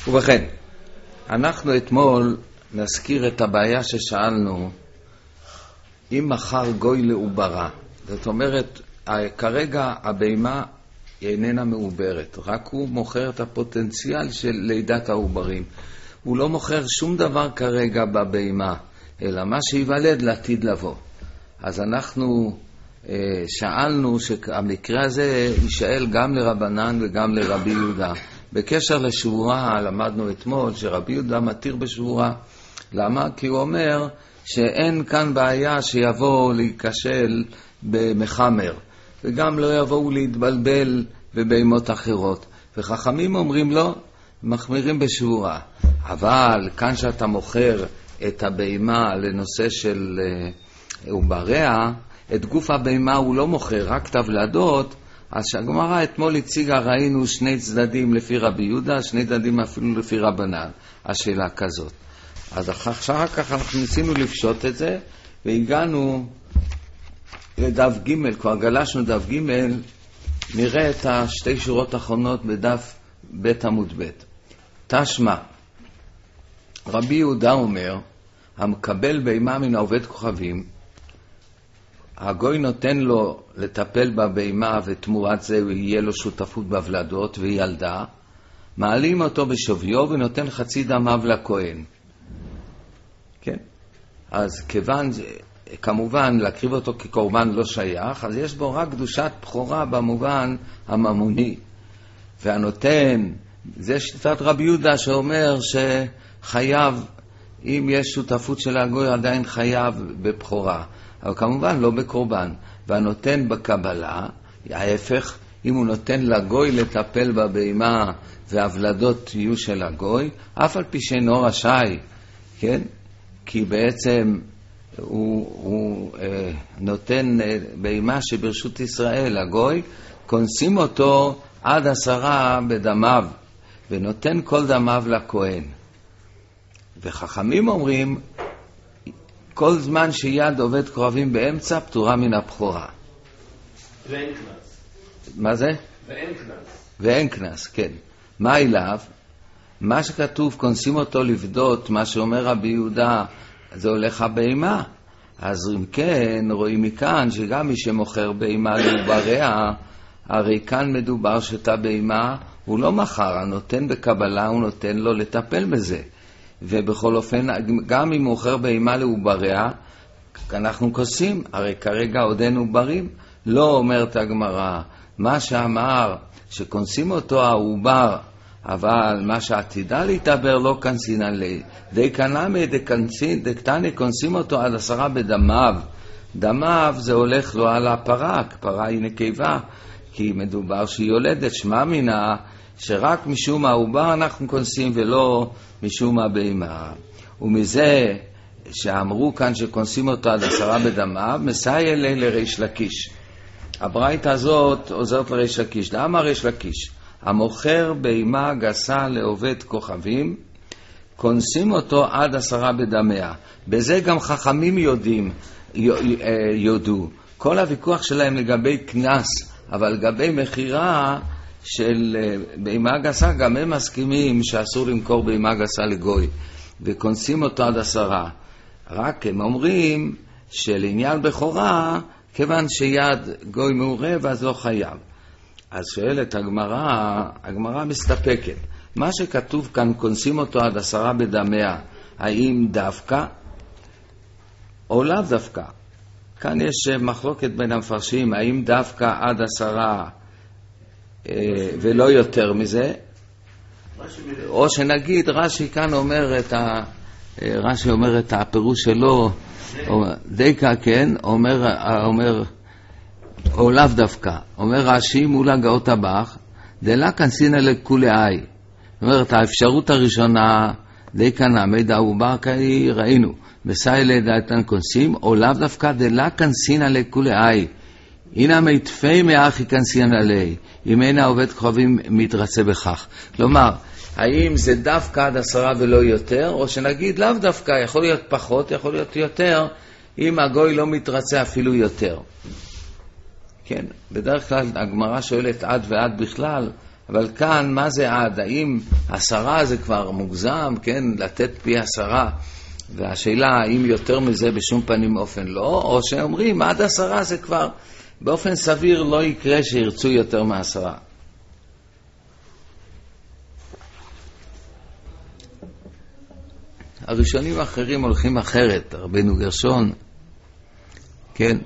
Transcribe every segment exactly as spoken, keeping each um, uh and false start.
ובכן, אנחנו אתמול נזכיר את הבעיה ששאלנו, אם מחר גוי לעוברה. זאת אומרת, כרגע הבהמה איננה מעוברת, רק הוא מוכר את הפוטנציאל של לידת העוברים. הוא לא מוכר שום דבר כרגע בבהמה, אלא מה שיוולד לעתיד לבוא. אז אנחנו אה, שאלנו שהמקרה הזה יישאל גם לרבנן וגם לרבי יהודה. בקשר לשבורה למדנו אתמול שרבי יהודה מתיר בשבורה. למה? כי הוא אומר שאין כאן בעיה שיבוא להיכשל במחמר, וגם לא יבואו להתבלבל בבהמות אחרות. וחכמים אומרים לו, מחמירים בשבורה. אבל כאן שאתה מוכר את הבהמה לנושא של עובריה, את גוף הבהמה הוא לא מוכר, רק תבלדות. אז שהגמרא אתמול הציגה, ראינו שני צדדים לפי רבי יהודה, שני צדדים אפילו לפי רבנן. השאלה כזאת. אז אחר כך אנחנו ניסינו לפשוט את זה, והגענו לדף ג', כבר גלשנו דף ג', נראה את השתי שורות האחרונות בדף ב' עמוד ב'. תשמע, רבי יהודה אומר, המקבל בהמה מן העובד כוכבים, הגוי נותן לו לטפל בבהמה ותמורת זה יהיה לו שותפות בוולדות וילדה, מעלים אותו בשוויו ונותן חצי דמיו לכהן. כן? אז כיוון, כמובן להקריב אותו כקורבן לא שייך, אז יש בו רק קדושת בחורה במובן הממוני. והנותן, זה שיטת רבי יהודה שאומר שחייב, אם יש שותפות של הגוי עדיין חייב בבחורה. אבל כמובן לא בקורבן. והנותן בקבלה, ההפך, אם הוא נותן לגוי לטפל בבהמה והוולדות יהיו של הגוי, אף על פי שאינו רשאי, כן? כי בעצם הוא, הוא אה, נותן אה, בהמה שברשות ישראל, הגוי, כונסים אותו עד עשרה בדמיו, ונותן כל דמיו לכהן. וחכמים אומרים, כל זמן שיד עובד קרבים באמצע, פטורה מן הבכורה. ואין כנס. מה זה? ואין כנס. ואין כנס, כן. מה אליו? מה שכתוב, כונסים אותו לבדות, מה שאומר רבי יהודה, זה הולך הבהמה. אז אם כן, רואים מכאן שגם מי שמוכר בהמה לעובריה, הרי כאן מדובר שאתה בהמה, הוא לא מחר, הנותן בקבלה, הוא נותן לו לטפל בזה. ובכל אופן, גם אם מוכר בהמה לעובריה, אנחנו כוסים, הרי כרגע עודנו עוברים. לא אומרת הגמרא, מה שאמר שכונסים אותו העובר, אבל מה שעתידה להתעבר לא כנסין עלי. די קנמי דקטני כונסים אותו עד עשרה בדמיו. דמיו זה הולך לו על הפרה, פרה היא נקבה, כי מדובר שהיא יולדת, שמה מינה שרק משום העובר אנחנו כונסים ולא משום הבהמה. ומזה שאמרו כאן שכונסים אותו עד עשרה בדמיו, מסייע אלי לריש לקיש. הברייתא הזאת עוזרת לריש לקיש. למה ריש לקיש? המוכר בהמה גסה לעובד כוכבים, כונסים אותו עד עשרה בדמיה. בזה גם חכמים יודעים, יודו. כל הוויכוח שלהם לגבי כנס, אבל לגבי מחירה של בהמה גסה, גם הם מסכימים שאסור למכור בהמה גסה לגוי, וכונסים אותו עד עשרה. רק הם אומרים שלעניין בכורה, כיוון שיד גוי מעורב, אז לא חייב. אז שואלת הגמרא, הגמרא מסתפקת. מה שכתוב כאן, כונסים אותו עד עשרה בדמיה, האם דווקא או לאו דווקא? כאן יש מחלוקת בין המפרשים, האם דווקא עד עשרה אה, ולא יותר מזה, או שנגיד רש"י כאן אומר את ה... רש"י אומר את הפירוש שלו, דייקה, כן, אומר, אומר או לאו דווקא, אומר רש"י מול הגאות הבח, דלה כנסינה לכולי אי. זאת אומרת, האפשרות הראשונה, דייקה נעמד העובר כאי, ראינו, בסי לדעתן כונסים, או לאו דווקא דלה כנסינה לכולי אי. הנה מיתפי מאחי כנסינה לי, אם אין העובד כוכבים מתרצה בכך. כלומר, האם זה דווקא עד עשרה ולא יותר, או שנגיד לאו דווקא, יכול להיות פחות, יכול להיות יותר, אם הגוי לא מתרצה אפילו יותר. כן, בדרך כלל הגמרא שואלת עד ועד בכלל, אבל כאן, מה זה עד? האם עשרה זה כבר מוגזם, כן? לתת פי עשרה, והשאלה האם יותר מזה בשום פנים אופן לא, או שאומרים עד עשרה זה כבר באופן סביר לא יקרה שירצו יותר מעשרה. הראשונים האחרים הולכים אחרת, רבנו גרשון, כן,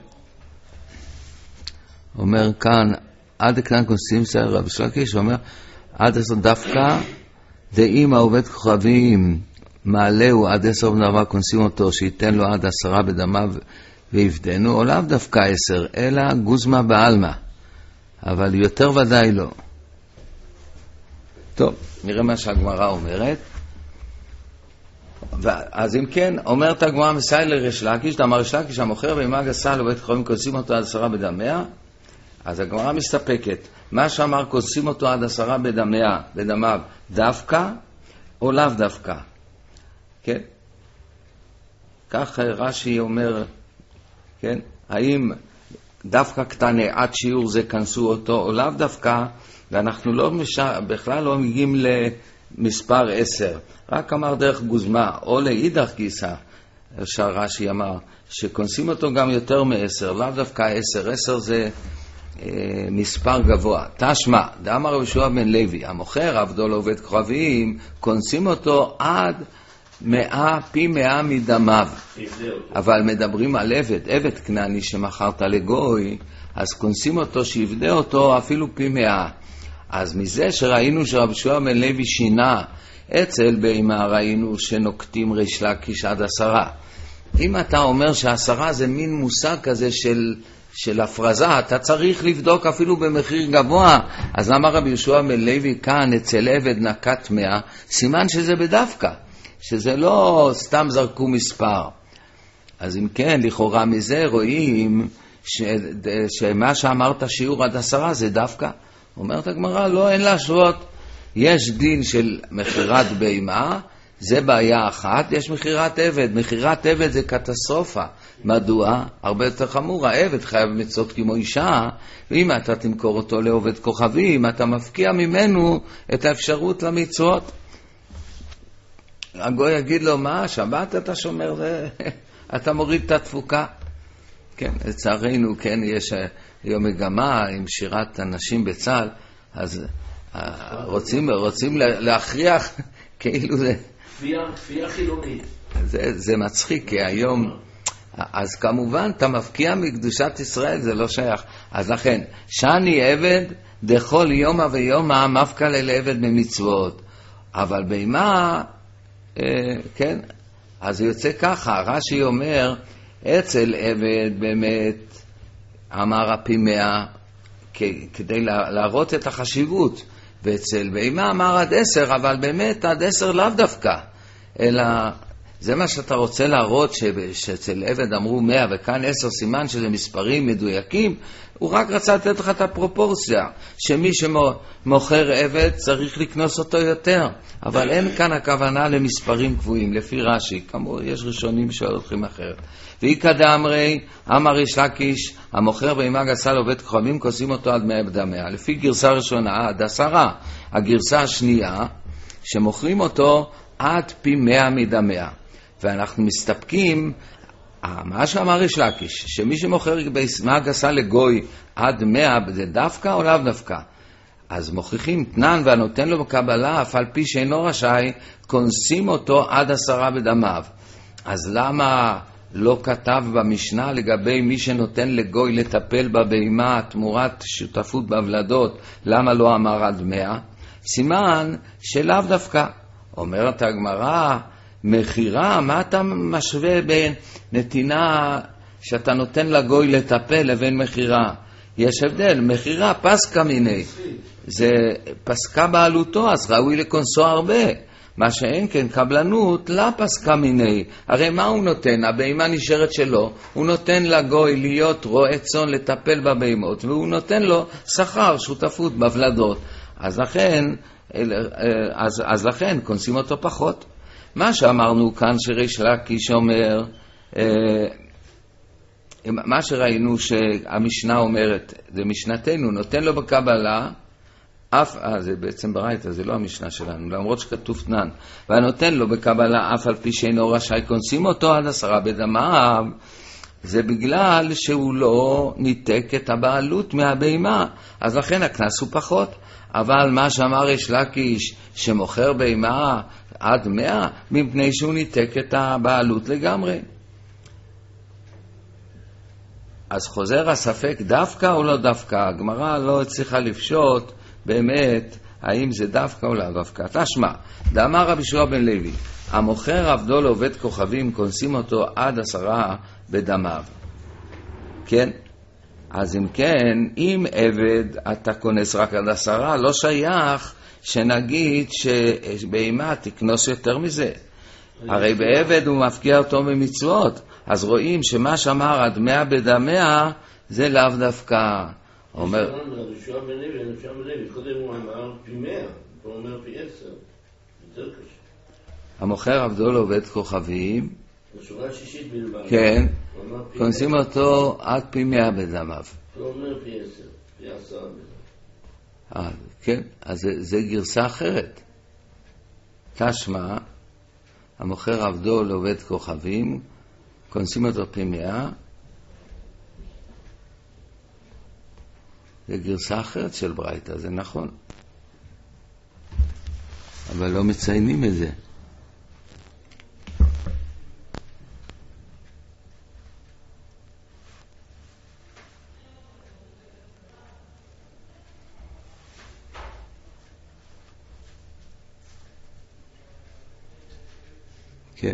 אומר כאן, עד כאן קונסים סער רב שלקיש, אומר, עד עשר דווקא, דאם העובד כוכבים, מעלהו עד עשר בדמה קונסים אותו, שייתן לו עד עשרה בדמיו ויפדנו, או לאו דווקא עשר, אלא גוזמה בעלמה, אבל יותר ודאי לא. טוב, נראה מה שהגמרא אומרת. אז אם כן, אומרת הגמרא מסייל לריש לקיש, דאמר ריש לקיש, המוכר בהמה גסה לעובד כוכבים קונסים אותו עד עשרה בדמיה, אז הגמרא מסתפקת. מה שאמר קונסים אותו עד עשרה בדמיה, בדמיו, דווקא או לאו דווקא? כן? כך רש"י אומר, כן? האם דווקא קטנה עד שיעור זה כנסו אותו או לאו דווקא, ואנחנו לא משע... בכלל לא מגיעים למספר עשר, רק אמר דרך גוזמה, או לאידך גיסא, שרש"י אמר, שכונסים אותו גם יותר מעשר, לאו דווקא עשר, עשר זה אה, מספר גבוה. תשמע, דאמר רבי יהושע בן לוי, המוכר עבדו לעובד כוכבים, כונסים אותו עד מאה, פי מאה מדמיו. אבל מדברים על עבד, עבד כנעני שמכרת לגוי, אז כונסים אותו שיפדה אותו אפילו פי מאה. אז מזה שראינו שרבי יהושע בן לוי שינה, אצל בהמה ראינו שנוקטים ריש לקיש עד עשרה. אם אתה אומר שעשרה זה מין מושג כזה של, של הפרזה, אתה צריך לבדוק אפילו במחיר גבוה. אז למה רבי יהושע בן לוי כאן אצל עבד נקט מאה? סימן שזה בדווקא, שזה לא סתם זרקו מספר. אז אם כן, לכאורה מזה רואים ש, שמה שאמרת שיעור עד עשרה זה דווקא. אומרת הגמרא, לא, אין להשוות. יש דין של מחירת בהמה, זה בעיה אחת, יש מחירת עבד. מחירת עבד זה קטסטרופה. מדוע? הרבה יותר חמור, העבד חייב מצוות כמו אישה, ואם אתה תמכור אותו לעובד כוכבים, אתה מפקיע ממנו את האפשרות למצוות. הגוי יגיד לו, מה, שבת אתה שומר, זה... אתה מוריד את התפוקה. כן, לצערנו, כן, יש היום מגמה עם שירת הנשים בצה"ל, אז רוצים, רוצים להכריח, כאילו זה... כפייה חילונית. זה, זה מצחיק, כי היום... אז כמובן, אתה מפקיע מקדושת ישראל, זה לא שייך. אז לכן, שאני עבד, דכל יומה ויומה, מפקע לעבד במצוות. אבל בהמה... כן, אז זה יוצא ככה, רש"י אומר, אצל עבד באמת אמר הפי מאה כדי להראות את החשיבות, ואצל בהמה אמר עד עשר, אבל באמת עד עשר לאו דווקא, אלא זה מה שאתה רוצה להראות, שאצל עבד אמרו מאה וכאן עשר, סימן שזה מספרים מדויקים. הוא רק רצה לתת לך את הפרופורציה, שמי שמוכר עבד צריך לקנוס אותו יותר, אבל אין כאן הכוונה למספרים קבועים, לפי רש"י. כמובן יש ראשונים שהולכים אחרת. ואיקא דאמרי, אמר ריש לקיש, המוכר בהמה גסה לעובד כוכבים, כוסים אותו עד מאה בדמיה. לפי גרסה ראשונה עד עשרה. הגרסה השנייה, שמוכרים אותו עד פי מאה מדמיה. ואנחנו מסתפקים, מה שאמר ריש לקיש, שמי שמוכר בהמה גסה לגוי עד מאה, זה דווקא או לאו דווקא? אז מוכיחים תנן והנותן לו בקבלה, אף על פי שאינו רשאי, כונסים אותו עד עשרה בדמיו. אז למה לא כתב במשנה לגבי מי שנותן לגוי לטפל בבהמה תמורת שותפות בוולדות, למה לא אמר עד מאה? סימן שלאו דווקא. אומרת הגמרא, מחירה, מה אתה משווה בין נתינה שאתה נותן לגוי לטפל לבין מחירה? יש הבדל, מחירה פסקה מיני, זה פסקה בעלותו, אז ראוי לקונסו הרבה. מה שאין כן קבלנות, לא פסקה מיני. הרי מה הוא נותן? הבהמה נשארת שלו, הוא נותן לגוי להיות רועה צאן לטפל בבהמות, והוא נותן לו שכר, שותפות בוולדות. אז לכן, אז, אז לכן קונסים אותו פחות. מה שאמרנו כאן שריש לקיש אומר, מה שראינו שהמשנה אומרת, זה משנתנו, נותן לו בקבלה אף, אה, זה בעצם ברייתא, זה לא המשנה שלנו, למרות שכתוב תנן, והנותן לו בקבלה אף על פי שאינו רשאי קונסים אותו עד עשרה בדמיו, זה בגלל שהוא לא ניתק את הבעלות מהבהמה, אז לכן הקנס הוא פחות. אבל מה שאמר יש לקיש שמוכר בהמה עד מאה, מפני שהוא ניתק את הבעלות לגמרי. אז חוזר הספק דווקא או לא דווקא, הגמרא לא הצליחה לפשוט באמת האם זה דווקא או לא דווקא. תשמע, דאמר רבי יהושע בן לוי, המוכר עבדו לעובד כוכבים קונסים אותו עד עשרה בדמיו. כן? אז אם כן, אם עבד אתה כונס רק עד עשרה, לא שייך שנגיד שבהמה תקנוס יותר מזה. הרי בעבד הוא מפקיע אותו ממצוות, אז רואים שמה שאמר עד מאה בדמיה זה לאו דווקא. אומר... רבי יהושע בן לוי, רבי יהושע בן לוי, קודם הוא אמר פי מאה, הוא אומר פי עשר, יותר קשה. המוכר עבדו לעובד כוכבים, בשורה שישית בלבד. כן, כונסים אותו עד פי מאה בדמיו. הוא אומר פי עשר, פי עשרה בדמיו. אה, כן, אז זה, זה גרסה אחרת. תשמע, המוכר עבדו לעובד כוכבים, כונסים אותו פי מאה, זה גרסה אחרת של ברייתא, זה נכון. אבל לא מציינים את זה. כן.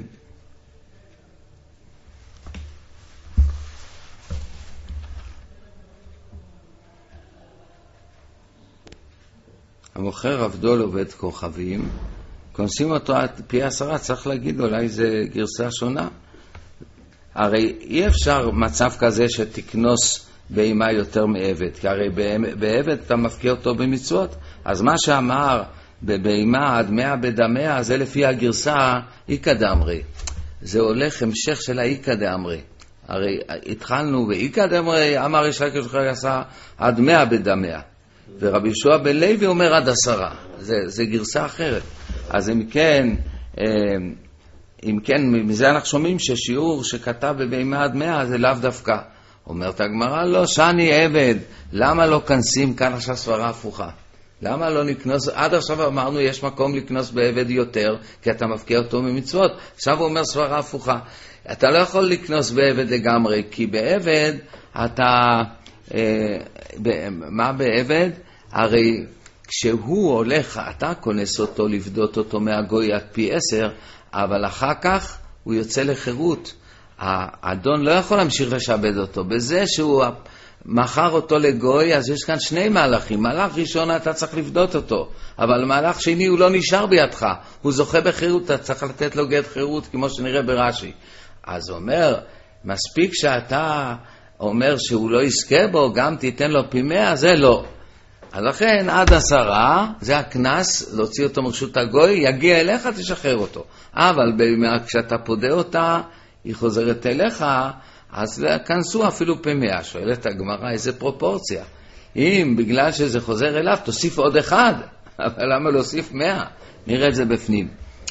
המוכר עבדו לעובד כוכבים, כונסים אותו עד פי עשרה, צריך להגיד אולי זה גרסה שונה. הרי אי אפשר מצב כזה שתקנוס בהמה יותר מעבד, כי הרי בעבד אתה מפקיע אותו במצוות, אז מה שאמר בבהמה עד מאה בדמיה, זה לפי הגרסה איקא דאמרי. זה הולך המשך של האיקא דאמרי. הרי התחלנו באיקא דאמרי, אמר יש לקיש עשה עד מאה בדמיה. ורבי יהושע בן לוי אומר עד עשרה. זה, זה גרסה אחרת. אז אם כן, אם כן, מזה אנחנו שומעים ששיעור שכתב בבהמה עד מאה זה לאו דווקא. אומרת הגמרא, לא, שאני עבד. למה לא כנסים כאן עכשיו סברה הפוכה? למה לא נקנוס? עד עכשיו אמרנו יש מקום לקנוס בעבד יותר, כי אתה מפקיע אותו ממצוות. עכשיו הוא אומר סברה הפוכה. אתה לא יכול לקנוס בעבד לגמרי, כי בעבד אתה... אה, ב, מה בעבד? הרי כשהוא הולך, אתה כונס אותו, לבדות אותו מהגוי עד פי עשר, אבל אחר כך הוא יוצא לחירות. האדון לא יכול להמשיך לשעבד אותו. בזה שהוא... מחר אותו לגוי, אז יש כאן שני מהלכים. מהלך ראשון אתה צריך לבדות אותו, אבל מהלך שני הוא לא נשאר בידך, הוא זוכה בחירות, אתה צריך לתת לו גט חירות, כמו שנראה ברש"י. אז אומר, מספיק שאתה אומר שהוא לא יזכה בו, גם תיתן לו פי מאה, זה לא. אז לכן עד עשרה, זה הכנס, להוציא אותו מרשות הגוי, יגיע אליך, תשחרר אותו. אבל כשאתה פודה אותה, היא חוזרת אליך, אז כנסו אפילו פי מאה. שואלת הגמרא איזה פרופורציה. אם בגלל שזה חוזר אליו, תוסיף עוד אחד. אבל למה להוסיף מאה? נראה את זה בפנים.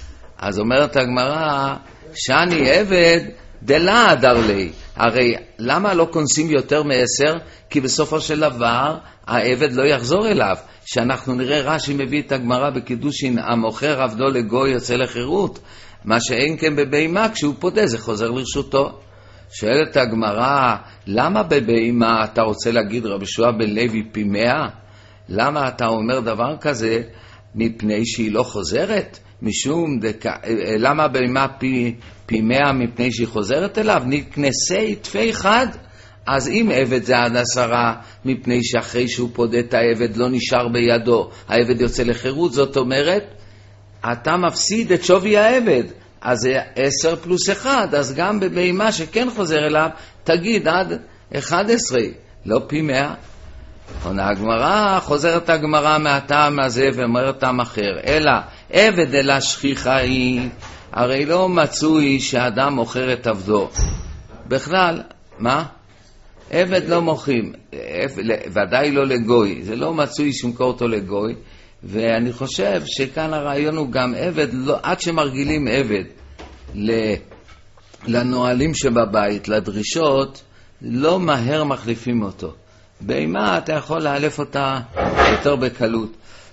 אז אומרת הגמרא, שאני עבד דלה אדר לי. הרי למה לא כונסים יותר מעשר? כי בסופו של דבר העבד לא יחזור אליו. שאנחנו נראה רש"י מביא את הגמרא בקידושין, המוכר עבדו לגוי יוצא לחירות. מה שאין כן בבהמה, כשהוא פודה זה חוזר לרשותו. שואלת הגמרא, למה בבהמה אתה רוצה להגיד רבי יהושע בן לוי פי מאה? למה אתה אומר דבר כזה? מפני שהיא לא חוזרת? משום דק... למה בהמה פי, פי מאה מפני שהיא חוזרת אליו? נקנסי תפי חד. אז אם עבד זה עד עשרה, מפני שאחרי שהוא פודה את העבד לא נשאר בידו, העבד יוצא לחירות, זאת אומרת, אתה מפסיד את שווי העבד. אז זה עשר פלוס אחד, אז גם בבהמה שכן חוזר אליו, תגיד עד אחד עשרה, לא פי מאה. עונה הגמרא, חוזרת הגמרא מהטעם הזה ואומרת טעם אחר, אלא עבד אלא שכיחה היא, הרי לא מצוי שאדם מוכר את עבדו. בכלל, מה? עבד לא מוכרים, ודאי לא לגוי, זה לא מצוי שמכור אותו לגוי, ואני חושב שכאן הרעיון הוא גם עבד, לא, עד שמרגילים עבד לנועלים שבבית, לדרישות, לא מהר מחליפים אותו. בהמה אתה יכול להלף אותה יותר בקלות.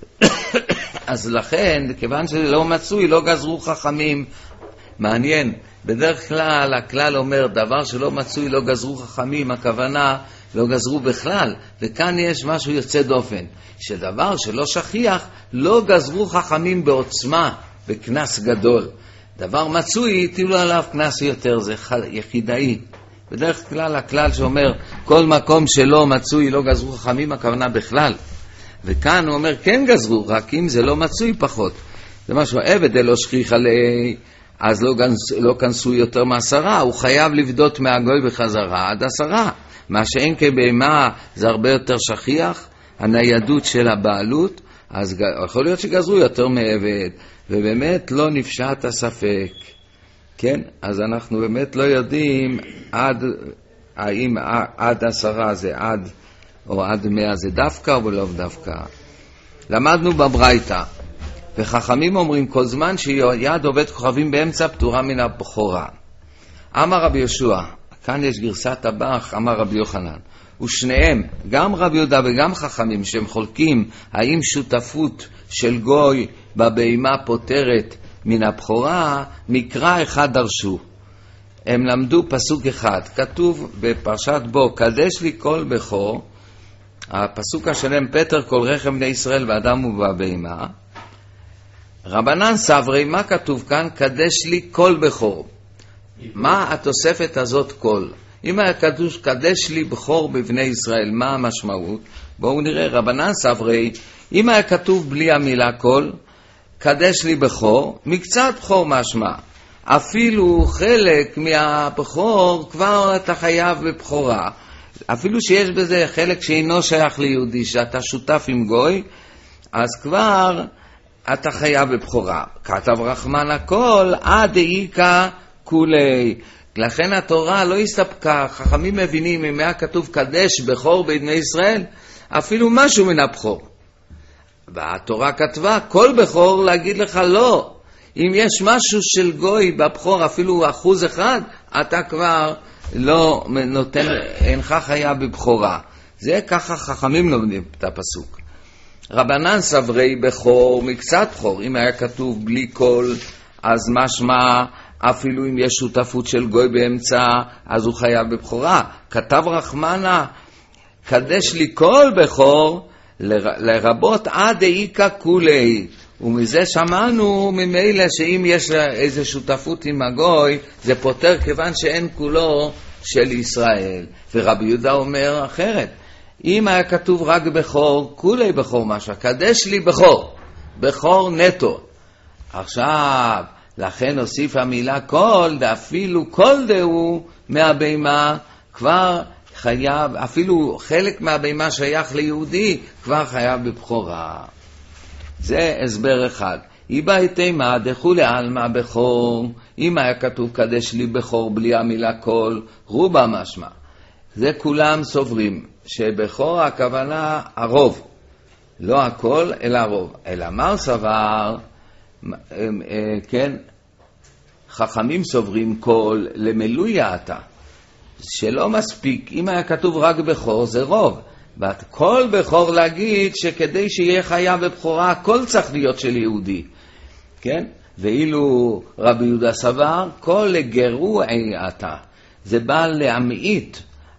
אז לכן, כיוון שזה לא מצוי, לא גזרו חכמים. מעניין, בדרך כלל הכלל אומר דבר שלא מצוי לא גזרו חכמים, הכוונה לא גזרו בכלל, וכאן יש משהו יוצא דופן, שדבר שלא שכיח לא גזרו חכמים בעוצמה, בכנס גדול. דבר מצוי, תילו עליו כנס יותר, זה יחידאי. בדרך כלל הכלל שאומר כל מקום שלא מצוי לא גזרו חכמים, הכוונה בכלל. וכאן הוא אומר כן גזרו, רק אם זה לא מצוי פחות. זה משהו, עבד אלו שכיח עלי, אז לא, גנס, לא כנסו יותר מעשרה, הוא חייב לבדות מהגוי בחזרה עד עשרה. מה שאין כבהמה זה הרבה יותר שכיח, הניידות של הבעלות, אז יכול להיות שגזרו יותר מעבד, ובאמת לא נפשט הספק. כן? אז אנחנו באמת לא יודעים עד, האם עד עשרה זה עד, או עד מאה זה דווקא או לא דווקא. למדנו בברייתא, וחכמים אומרים כל זמן שיד עובד כוכבים באמצע פטורה מן הבכורה. אמר רבי יהושע, כאן יש גרסת הבח, אמר רבי יוחנן, ושניהם, גם רבי יהודה וגם חכמים שהם חולקים האם שותפות של גוי בבהמה פותרת מן הבכורה, מקרא אחד דרשו. הם למדו פסוק אחד, כתוב בפרשת בו, קדש לי כל בכור, הפסוק השלם פטר כל רחם בני ישראל ואדם ובבהמה. רבנן סברי, מה כתוב כאן? קדש לי כל בכור. מה התוספת הזאת כל? אם היה קדוש קדש לי בכור בבני ישראל, מה המשמעות? בואו נראה, רבנן סברי, אם היה כתוב בלי המילה כל, קדש לי בכור, מקצת בכור משמע. אפילו חלק מהבכור כבר אתה חייב בבכורה. אפילו שיש בזה חלק שאינו שייך ליהודי, שאתה שותף עם גוי, אז כבר אתה חייב בבכורה. כתב רחמן הכל, עד איקה כולי. לכן התורה לא הסתפקה, חכמים מבינים, אם היה כתוב קדש בכור בבני ישראל, אפילו משהו מן הבכור. והתורה כתבה, כל בכור להגיד לך לא. אם יש משהו של גוי בבכור, אפילו אחוז אחד, אתה כבר לא נותן, אינך חיה בבכורה. זה ככה חכמים לומדים את הפסוק. רבנן סברי בכור, מקצת בכור, אם היה כתוב בלי כל, אז משמע, אפילו אם יש שותפות של גוי באמצע, אז הוא חייב בבכורה. כתב רחמנה, קדש לי כל בכור, לרבות עד איקה כולי. ומזה שמענו ממילא שאם יש איזו שותפות עם הגוי, זה פותר כיוון שאין כולו של ישראל. ורבי יהודה אומר אחרת. אם היה כתוב רק בכור, כולי בכור משהו, קדש לי בכור, בכור נטו. עכשיו, לכן הוסיף המילה כל, ואפילו כל דהו מהבהמה כבר חייב, אפילו חלק מהבהמה שייך ליהודי, כבר חייב בבכורה. זה הסבר אחד. איבא היתימה דחו לעלמא בכור, אם היה כתוב קדש לי בכור בלי המילה כל, רובה משמע. זה כולם סוברים, שבכור הכוונה הרוב, לא הכל אלא הרוב. אלא מר סבר, כן, חכמים סוברים כל למילוי העתה, שלא מספיק, אם היה כתוב רק בכור זה רוב, כל בכור להגיד שכדי שיהיה חיה בבכורה הכל צריך להיות של יהודי, כן? ואילו רבי יהודה סבר כל לגרו העתה, זה בא להמעיט,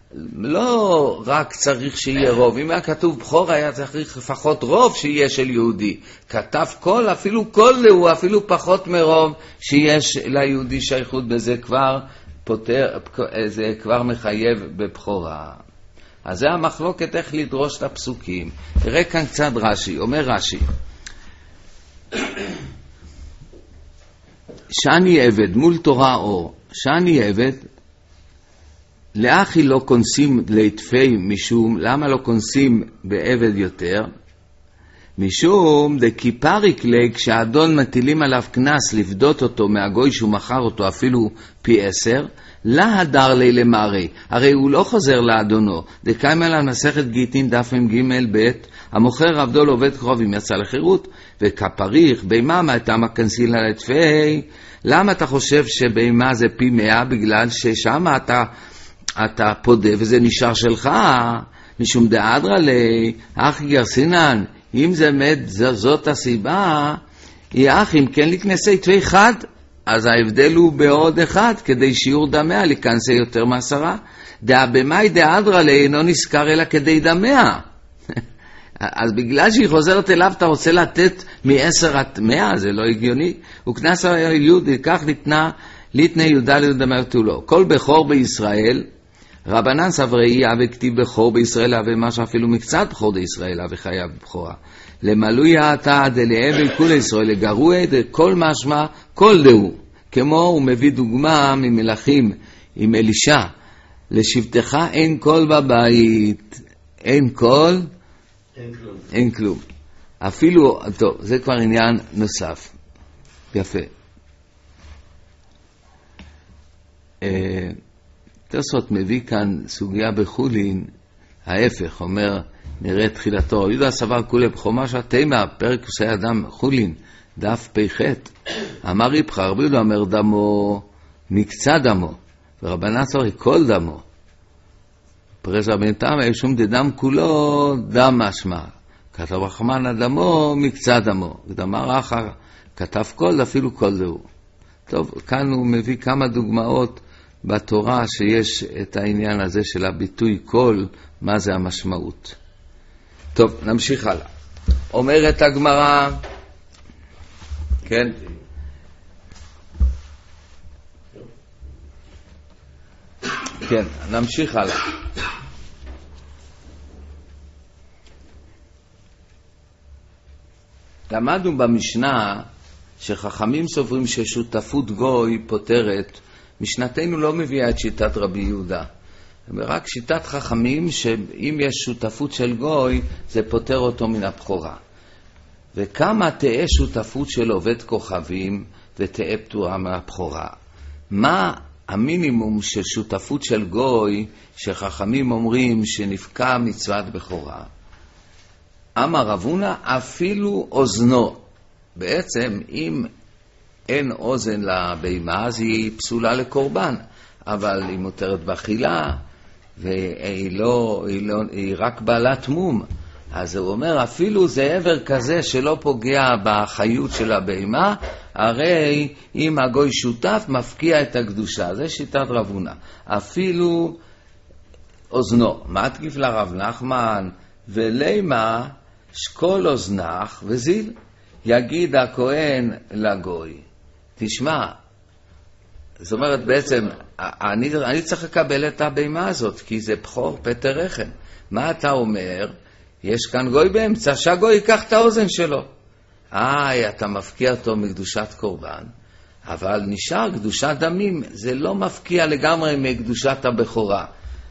לא רק צריך שיהיה רוב, אם היה כתוב בכור היה צריך לפחות רוב שיהיה של יהודי, כתב כל, אפילו כל הוא אפילו פחות מרוב שיש ליהודי שייכות בזה, כבר פותר, זה כבר מחייב בבכורה. אז זה המחלוקת איך לדרוש את הפסוקים. תראה כאן קצת רש"י, אומר רש"י, שאני עבד מול תורה אור, שאני עבד, לאחי לא כונסים להתפי משום, למה לא כונסים בעבד יותר? משום דקיפריק לי, כשהאדון מטילים עליו כנס לבדות אותו מהגוי שהוא מכר אותו אפילו פי עשר, להדר לי למרי, הרי הוא לא חוזר לאדונו. דקיימה לה מסכת גיטין דף מג' ב', המוכר עבדו לעובד קרובים יצא לחירות, וכפריך בימה מה תמה כנסילה לתפי. למה אתה חושב שבימה זה פי מאה? בגלל ששם אתה, אתה פודה וזה נשאר שלך, משום דאדרה לי, אחי גרסינן, אם זה מת, זאת הסיבה, היא אך אם כן לכנסי תפי אחד, אז ההבדל הוא בעוד אחד, כדי שיעור דמיה לכנסי יותר מעשרה. דעה במאי דאדרה לי אינו נזכר אלא כדי דמיה. אז בגלל שהיא חוזרת אליו, אתה רוצה לתת מ-עשר עד מאה, זה לא הגיוני. וכנס היהודי, כך ניתנה, ליתני יהודה לדמיה תולו. כל בכור בישראל, רבנן סבראי אבי כתיב בכור בישראל, אבי מה שאפילו מקצת בכור בישראל, אבי חייב בכורה. למלוי העתה דלאבי כול ישראל, לגרוע כל משמע, כל דהו. כמו הוא מביא דוגמה ממלכים עם אלישע, לשבטך אין קול בבית, אין קול, אין כלום. אין כלום. אפילו, טוב, זה כבר עניין נוסף. יפה. תוספות מביא כאן סוגיה בחולין, ההפך, אומר, נראה תחילתו. יהודה סבר כולי בחומש התימה, פרק עושה אדם חולין, דף פ"ח. אמר יפחה, רבי יהודה אומר דמו, מקצה דמו, ורבנן סברי כל דמו. פרש רבן תמה, שום דדם כולו דם משמע. כתב רחמן דמו, מקצה דמו. ודמר אחר, כתב כל, אפילו כל דהו. טוב, כאן הוא מביא כמה דוגמאות בתורה שיש את העניין הזה של הביטוי כל, מה זה המשמעות. טוב, נמשיך הלאה. אומרת הגמרא, כן? כן, נמשיך הלאה. למדנו במשנה שחכמים סוברים ששותפות גוי פותרת, משנתנו לא מביאה את שיטת רבי יהודה. רק שיטת חכמים שאם יש שותפות של גוי זה פותר אותו מן הבכורה. וכמה תהיה שותפות של עובד כוכבים ותהיה פטורה מהבכורה. מה המינימום של שותפות של גוי שחכמים אומרים שנפקע מצוות בכורה? אמר רב הונא אפילו אוזנו. בעצם אם אין אוזן לבהמה אז היא פסולה לקורבן, אבל היא מותרת באכילה והיא לא, היא לא, היא רק בעלת מום. אז הוא אומר אפילו זה עבר כזה שלא פוגע בחיות של הבהמה, הרי אם הגוי שותף מפקיע את הקדושה. זה שיטת רב הונא. אפילו אוזנו. מה תגיב לרב נחמן? ולימה שקול אוזנך וזיל. יגיד הכהן לגוי, תשמע, זאת אומרת בעצם, אני, אני צריך לקבל את הבהמה הזאת, כי זה בכור פטר רחם. מה אתה אומר? יש כאן גוי באמצע, שהגוי ייקח את האוזן שלו. איי, אתה מפקיע אותו מקדושת קורבן, אבל נשאר קדושת דמים, זה לא מפקיע לגמרי מקדושת הבכורה.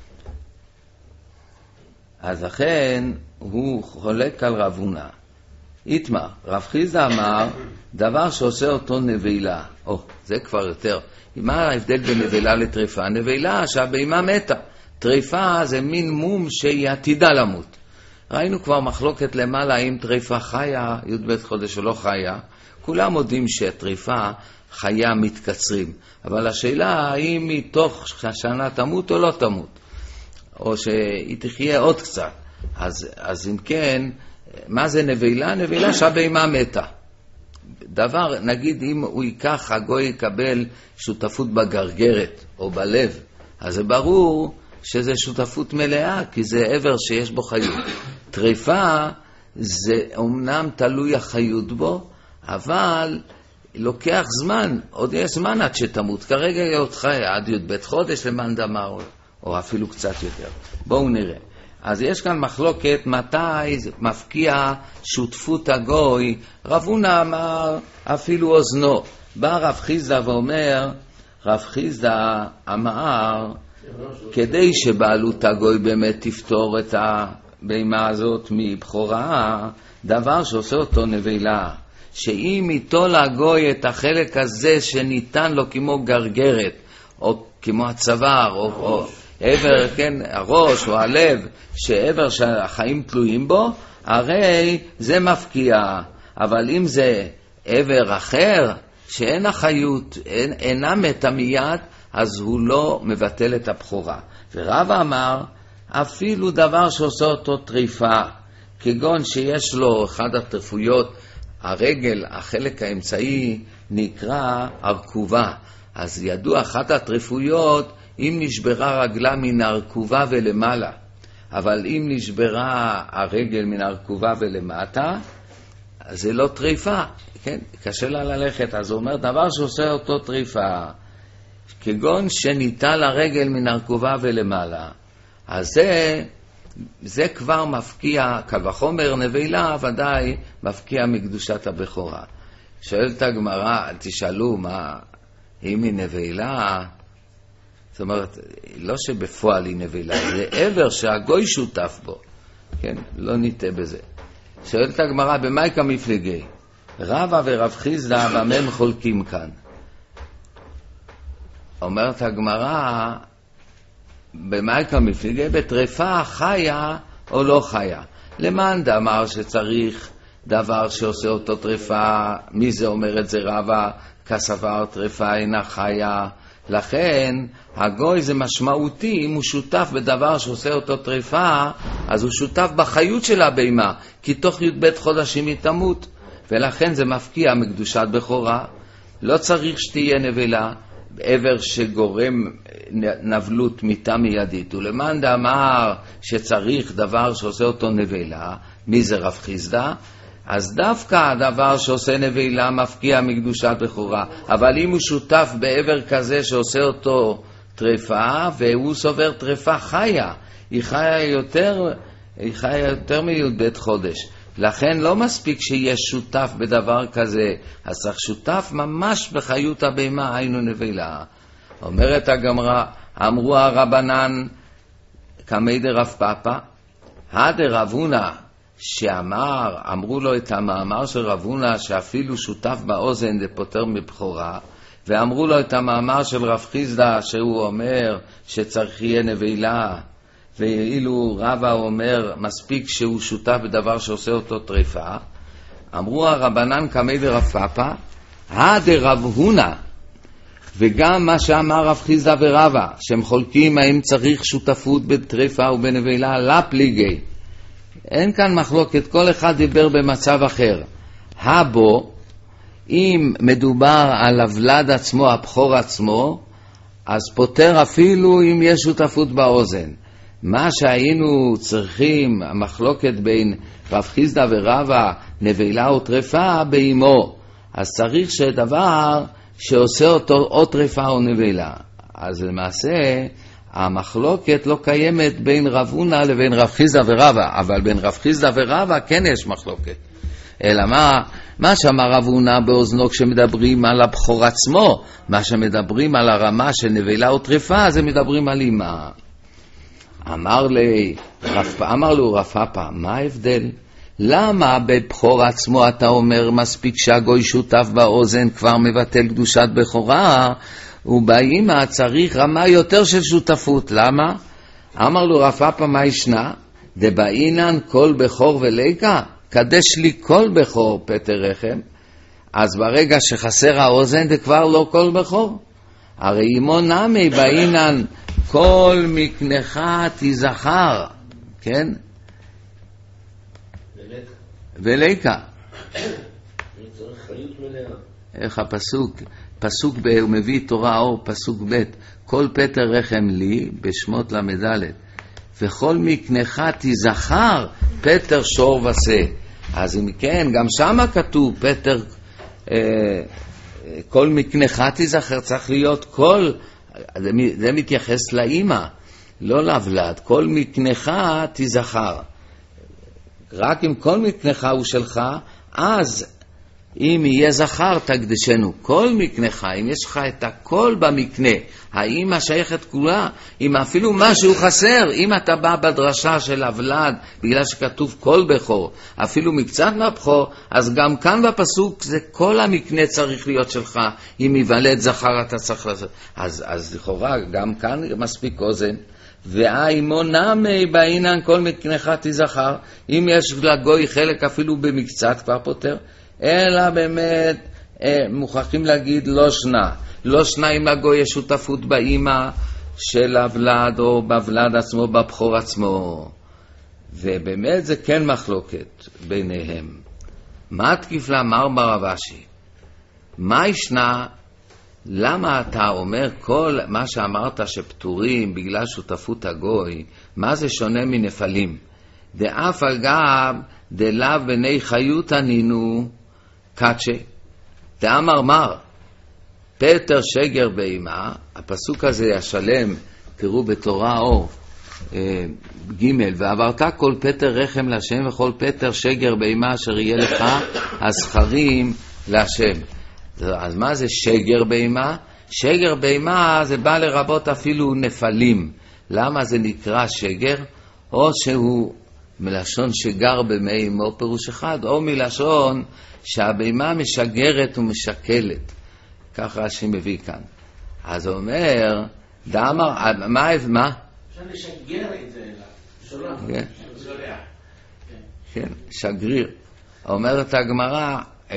אז לכן הוא חולק על רב הונא. איתמר, רב חיסדא אמר, דבר שעושה אותו נבילה. או, זה כבר יותר. מה ההבדל בין נבילה לטריפה? נבילה שהבהמה מתה. טריפה זה מין מום שהיא עתידה למות. ראינו כבר מחלוקת למעלה אם טריפה חיה, י"ב חודש או לא חיה. כולם יודעים שטריפה חיה מתקצרים. אבל השאלה האם היא תוך שנה תמות או לא תמות. או שהיא תחיה עוד קצת. אז, אז אם כן, מה זה נבילה? נבילה שהבהמה מתה. דבר, נגיד אם הוא ייקח, הגוי יקבל שותפות בגרגרת או בלב, אז זה ברור שזה שותפות מלאה, כי זה עבר שיש בו חיות. טריפה זה אומנם תלוי החיות בו, אבל לוקח זמן, עוד יש זמן עד שתמות. כרגע היא עוד חיה, עד י"ב חודש למאן דאמר, או אפילו קצת יותר. בואו נראה. אז יש כאן מחלוקת מתי מפקיע שותפות הגוי. רב הונא אמר אפילו אוזנו. בא רב חיסדא ואומר, רב חיסדא אמר, כדי שבעלות הגוי באמת תפתור את הבהמה הזאת מבכורה, דבר שעושה אותו נבילה, שאם ייטול הגוי את החלק הזה שניתן לו כמו גרגרת, או כמו הצוואר, או, או עבר, כן, הראש או הלב, שעבר שהחיים תלויים בו, הרי זה מפקיע. אבל אם זה עבר אחר, שאין החיות, אין, אינה מתה מיד, אז הוא לא מבטל את הבכורה. ורב אמר, אפילו דבר שעושה אותו טריפה, כגון שיש לו אחד הטרפויות, הרגל, החלק האמצעי, נקרא הרכובה. אז ידוע אחת הטרפויות, אם נשברה רגלה מן הרכובה ולמעלה, אבל אם נשברה הרגל מן הרכובה ולמטה, זה לא טריפה, כן? קשה לה ללכת. אז הוא אומר, דבר שעושה אותו טריפה, כגון שניטל הרגל מן הרכובה ולמעלה, אז זה, זה כבר מפקיע, קל וחומר נבילה, ודאי מפקיע מקדושת הבכורה. שואלת הגמרא, תשאלו מה, אם היא נבילה, זאת אומרת, לא שבפועל היא נבילה, זה עבר שהגוי שותף בו, כן? לא ניטה בזה. שואלת הגמרא, במייקה מפלגי, רבא ורב חיסדא במה הם חולקים כאן? אומרת הגמרא, במייקה מפלגי, בטרפה חיה או לא חיה. למאן דאמר שצריך דבר שעושה אותו טרפה, מי זה אומר את זה רבא? כסבר טרפה אינה חיה. לכן הגוי זה משמעותי, אם הוא שותף בדבר שעושה אותו טרפה, אז הוא שותף בחיות של הבהמה, כי תוך י"ב חודשים היא תמות, ולכן זה מפקיע מקדושת בכורה. לא צריך שתהיה נבלה, עבר שגורם נבלות מיתה מיידית. ולמאן דאמר שצריך דבר שעושה אותו נבלה, מי זה רב חיסדא? אז דווקא הדבר שעושה נבילה מפקיע מקדושת בכורה. אבל אם הוא שותף בעבר כזה שעושה אותו טרפה, והוא סובר טרפה חיה, היא חיה יותר, היא חיה יותר מי"ב חודש. לכן לא מספיק שיהיה שותף בדבר כזה, אז צריך שותף ממש בחיות הבהמה, היינו נבילה. אומרת הגמרא, אמרו הרבנן כמי דרב פאפא, הדרב הונא, שאמר, אמרו לו את המאמר של רב הונא שאפילו שותף באוזן דפוטר מבכורה, ואמרו לו את המאמר של רב חיסדא שהוא אומר שצריך יהיה נבילה, ואילו רבא אומר מספיק שהוא שותף בדבר שעושה אותו טריפה. אמרו הרבנן כמי דרב פאפא, הדרב הונא, וגם מה שאמר רב חיסדא ורבא, שהם חולקים האם צריך שותפות בטריפה ובנבילה, לא פליגי. אין כאן מחלוקת, כל אחד דיבר במצב אחר. הבו, אם מדובר על הוולד עצמו, הבכור עצמו, אז פותר אפילו אם יש שותפות באוזן. מה שהיינו צריכים, המחלוקת בין רב חיסדא ורבא, נבילה או טרפה, באימו. אז צריך שדבר שעושה אותו או טרפה או נבילה. אז למעשה, המחלוקת לא קיימת בין רב הונא לבין רב חיסדא ורבא, אבל בין רב חיסדא ורבא כן יש מחלוקת. אלא מה, מה שאמר רב הונא באוזנו כשמדברים על הבכור עצמו, מה שמדברים על הרמה של נבילה או טרפה, זה מדברים על אימה. אמר, לי, רב, אמר לו רב פאפא, מה ההבדל? למה בבכור עצמו אתה אומר מספיק שהגוי שותף באוזן כבר מבטל קדושת בכורה, ובאמא צריך רמה יותר של שותפות? למה? אמר לו רב פאפא, מה ישנה? דבאינן כל בכור וליקה, קדש לי כל בכור פטר רחם. אז ברגע שחסר האוזן זה כבר לא כל בכור. הרי אמו נמי באינן כל מקנך תזכר, כן? וליקה. צריך חיות מלאה. איך הפסוק? פסוק ב... הוא מביא תורה אור, פסוק ב', כל פטר רחם לי, בשמות למדלת, וכל מקנך תזכר, פטר שור וסה. אז אם כן, גם שמה כתוב, פטר, אה, כל מקנך תזכר, צריך להיות כל, זה, זה מתייחס לאמא, לא לבלד, כל מקנך תזכר. רק אם כל מקנך הוא שלך, אז אם יהיה זכר תקדשנו, כל מקנך, אם יש לך את הכל במקנה, האמא שייכת כולה, אם אפילו משהו חסר, אם אתה בא בדרשה של הוולד, בגלל שכתוב כל בכור, אפילו מקצת מהבכור, אז גם כאן בפסוק זה כל המקנה צריך להיות שלך, אם יוולד זכר אתה צריך לעשות. אז, אז לכאורה גם כאן מספיק אוזן, והאימו נמי בעינן כל מקנך תזכר, אם יש לגוי חלק אפילו במקצת כבר פותר, אלא באמת אה, מוכרחים להגיד לא שנה. לא שנה אם לגוי יש שותפות באמא של הוולד או בוולד עצמו, בבחור עצמו. ובאמת זה כן מחלוקת ביניהם. מה תקיף לאמר ברב אשי? מה ישנה? למה אתה אומר כל מה שאמרת שפטורים בגלל שותפות הגוי, מה זה שונה מנפלים? דאף אגב דלאו בני חיות ענינו קצ'ה, תאמר מר, פטר שגר באמא, הפסוק הזה השלם, קראו בתורה אור, אה, ג' ועברת כל פטר רחם להשם וכל פטר שגר באמא אשר יהיה לך הזכרים להשם. אז מה זה שגר באמא? שגר באמא זה בא לרבות אפילו נפלים. למה זה נקרא שגר? או שהוא מלשון שגר במי אמו פירוש אחד, או מלשון שהבהמה משגרת ומשקלת. כך רש"י מביא כאן. אז הוא אומר, דאמר, מה, מה? אפשר לשגר את זה אליו. שולח. כן. שולח. כן, שגריר. אומרת הגמרא, אה,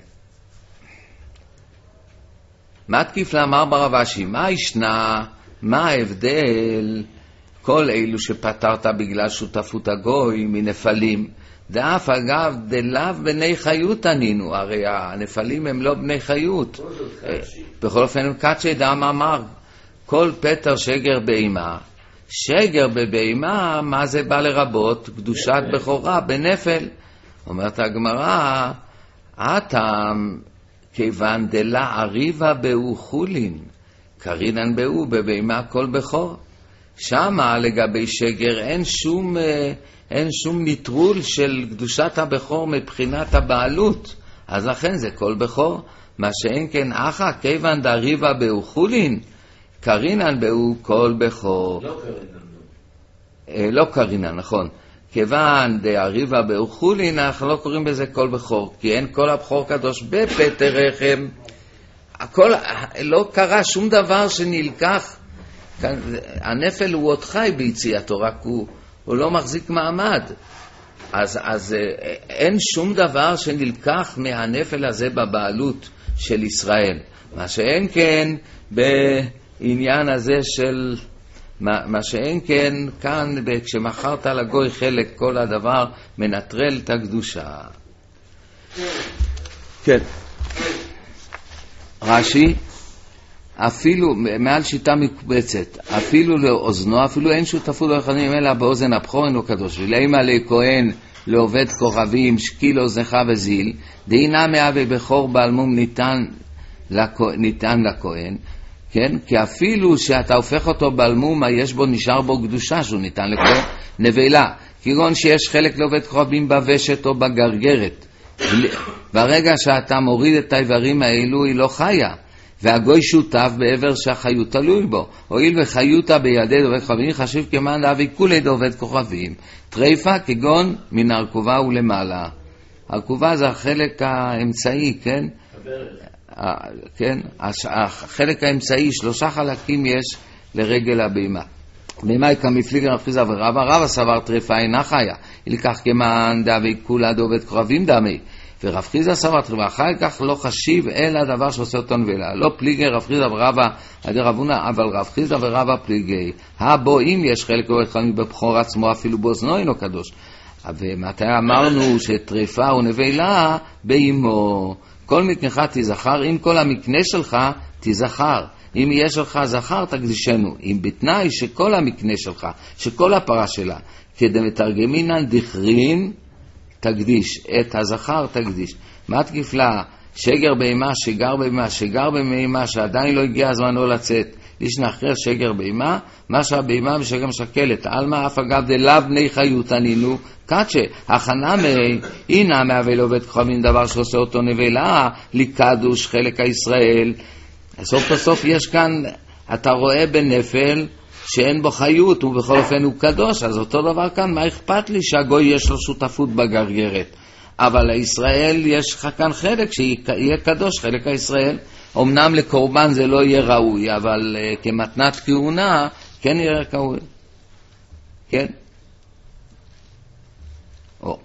מה תקיף לאמר ברב אשי? מה ישנה? מה ההבדל? כל אלו שפטרת בגלל שותפות הגוי מנפלים, דאף אגב דלאו בני חיות ענינו, הרי הנפלים הם לא בני חיות. בכל אופן הם קצ'י דם אמר, כל פטר שגר באמא, שגר בבהמה, מה זה בא לרבות? קדושת בכורה בנפל. אומרת הגמרא, אתם כיוון דלה עריבה באו חולין, קרינן באו בבהמה כל בכור. שמה לגבי שגר אין שום, אין שום נטרול של קדושת הבכור מבחינת הבעלות, אז לכן זה כל בכור. מה שאין כן אחא כיוון דריבה באו חולין, קרינן באו כל בכור. לא קרינן. אה, לא קרינן, נכון. כיוון דריבה באו חולין, אנחנו לא קוראים בזה כל בכור, כי אין כל הבכור קדוש בפטר רחם. הכל, לא קרה שום דבר שנלקח. הנפל הוא עוד חי ביציאתו, רק הוא, הוא לא מחזיק מעמד. אז, אז אין שום דבר שנלקח מהנפל הזה בבעלות של ישראל. מה שאין כן בעניין הזה של, מה, מה שאין כן כאן, כשמחרת לגוי חלק, כל הדבר מנטרל את הקדושה. כן. רש"י, אפילו, מעל שיטה מקבצת, אפילו לאוזנו, אפילו אין שותפות באחדים אלא באוזן הבכור אינו קדוש. ולאמא לכהן לעובד כוכבים, שקיל אוזנך וזיל, דהינה מאבי בכור בעלמום ניתן, לכו, ניתן לכהן, כן? כי אפילו שאתה הופך אותו בעלמום, יש בו, נשאר בו קדושה שהוא ניתן לכהן, נבלה, כגון שיש חלק לעובד כוכבים בוושת או בגרגרת. ברגע שאתה מוריד את האיברים האלו, היא לא חיה. והגוי שותף בעבר שהחיות תלוי בו. הואיל וחיותה בידי דובד כוכבים, חשיב כמאן להביא כולי דובד כוכבים. טריפה כגון מן הרכובה ולמעלה. הרכובה זה החלק האמצעי, כן? כן? החלק האמצעי, שלושה חלקים יש לרגל הבהמה. בהמה כמפליג רב חיסדא ורבא, רבא סבר טריפה אינה חיה. ילקח כמאן להביא כולה דובד כוכבים דמי. ורב חיסדא סבר טריפה, אחר כך לא חשיב אלא דבר שעושה אותו נבלה. לא פליגי רב חיסדא ורבא עדי רב הונא, אבל רב חיסדא ורבא פליגי. הבו אם יש חלק דובד כוכבים בבכור עצמו, אפילו באוזנו אינו קדוש. ומתי אמרנו שטריפה הוא נבלה באמו. כל מקנך תזכר, אם כל המקנה שלך תזכר. אם יש לך זכר תקדישנו, אם בתנאי שכל המקנה שלך, שכל הפרה שלה, כדי מתרגמינן דכרין, תקדיש, את הזכר תקדיש. מה תקיף לה? שגר בהמה, שגר בהמה, שגר בהמה, שעדיין לא הגיע הזמן לא לצאת, לשנחרר שגר בהמה, מה שהבהמה משגר משקלת, אלמה אף אגב דלאו בני חיות ענינו, קדשה, הכנה מי, הנה מהווה לעובד כוכבים דבר שעושה אותו נבלה, לקדוש חלק הישראל. סוף בסוף יש כאן, אתה רואה בנפל, שאין בו חיות, ובכל אופן הוא קדוש, אז אותו דבר כאן, מה אכפת לי שהגוי יש לו שותפות בגרגרת? אבל לישראל יש לך כאן חלק, שיהיה קדוש, חלק הישראל. אמנם לקורבן זה לא יהיה ראוי, אבל uh, כמתנת כהונה, כן יהיה ראוי. כן? או.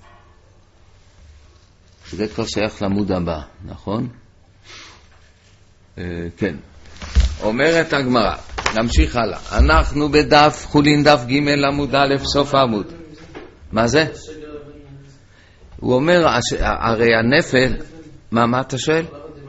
זה כבר שייך לעמוד הבא, נכון? Uh, כן. אומרת הגמרא, נמשיך הלאה. אנחנו בדף חולין דף ג' עמוד א' סוף העמוד. מה זה? הוא אומר, הרי הנפל, מה, מה אתה שואל?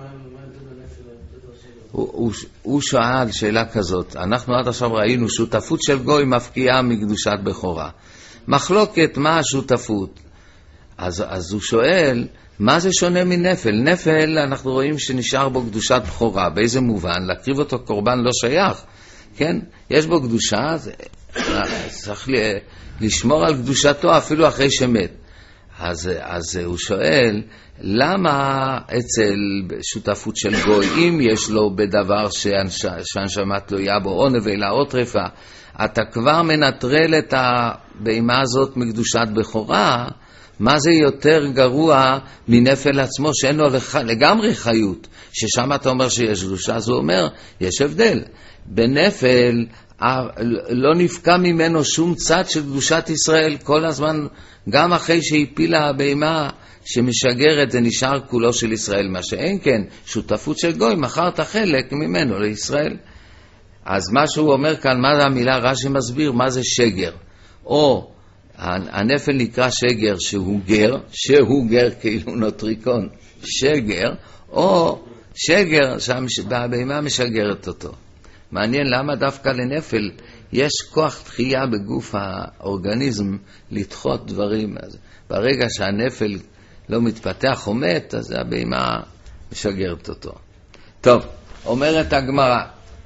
הוא, הוא, הוא שואל שאלה כזאת, אנחנו עד עכשיו ראינו שותפות של גוי מפקיעה מקדושת בכורה. מחלוקת, מה השותפות? אז, אז הוא שואל, מה זה שונה מנפל? נפל, אנחנו רואים שנשאר בו קדושת בכורה. באיזה מובן? להקריב אותו קורבן לא שייך. כן? יש בו קדושה, צריך לשמור על קדושתו אפילו אחרי שמת. אז, אז הוא שואל, למה אצל שותפות של גוי, אם יש לו בדבר שהנשמה תלויה בו, או נבלה או טרפה, אתה כבר מנטרל את הבהמה הזאת מקדושת בכורה, מה זה יותר גרוע מנפל עצמו שאין לו לגמרי חיות, ששם אתה אומר שיש קדושה, אז הוא אומר, יש הבדל. בנפל לא נפקע ממנו שום צד של קדושת ישראל, כל הזמן, גם אחרי שהפילה הבהמה שמשגרת, זה נשאר כולו של ישראל, מה שאין כן, שותפות של גוי, מחרת חלק ממנו לישראל. אז מה שהוא אומר כאן, מה זה המילה? רש"י מסביר, מה זה שגר? או הנפל נקרא שגר שהוא גר, שהוא גר כאילו נוטריקון, שגר, או שגר שהבהמה משגרת אותו. מעניין למה דווקא לנפל יש כוח דחייה בגוף האורגניזם לדחות דברים. אז ברגע שהנפל לא מתפתח או מת, אז הבהמה משגרת אותו. טוב, אומרת הגמרא.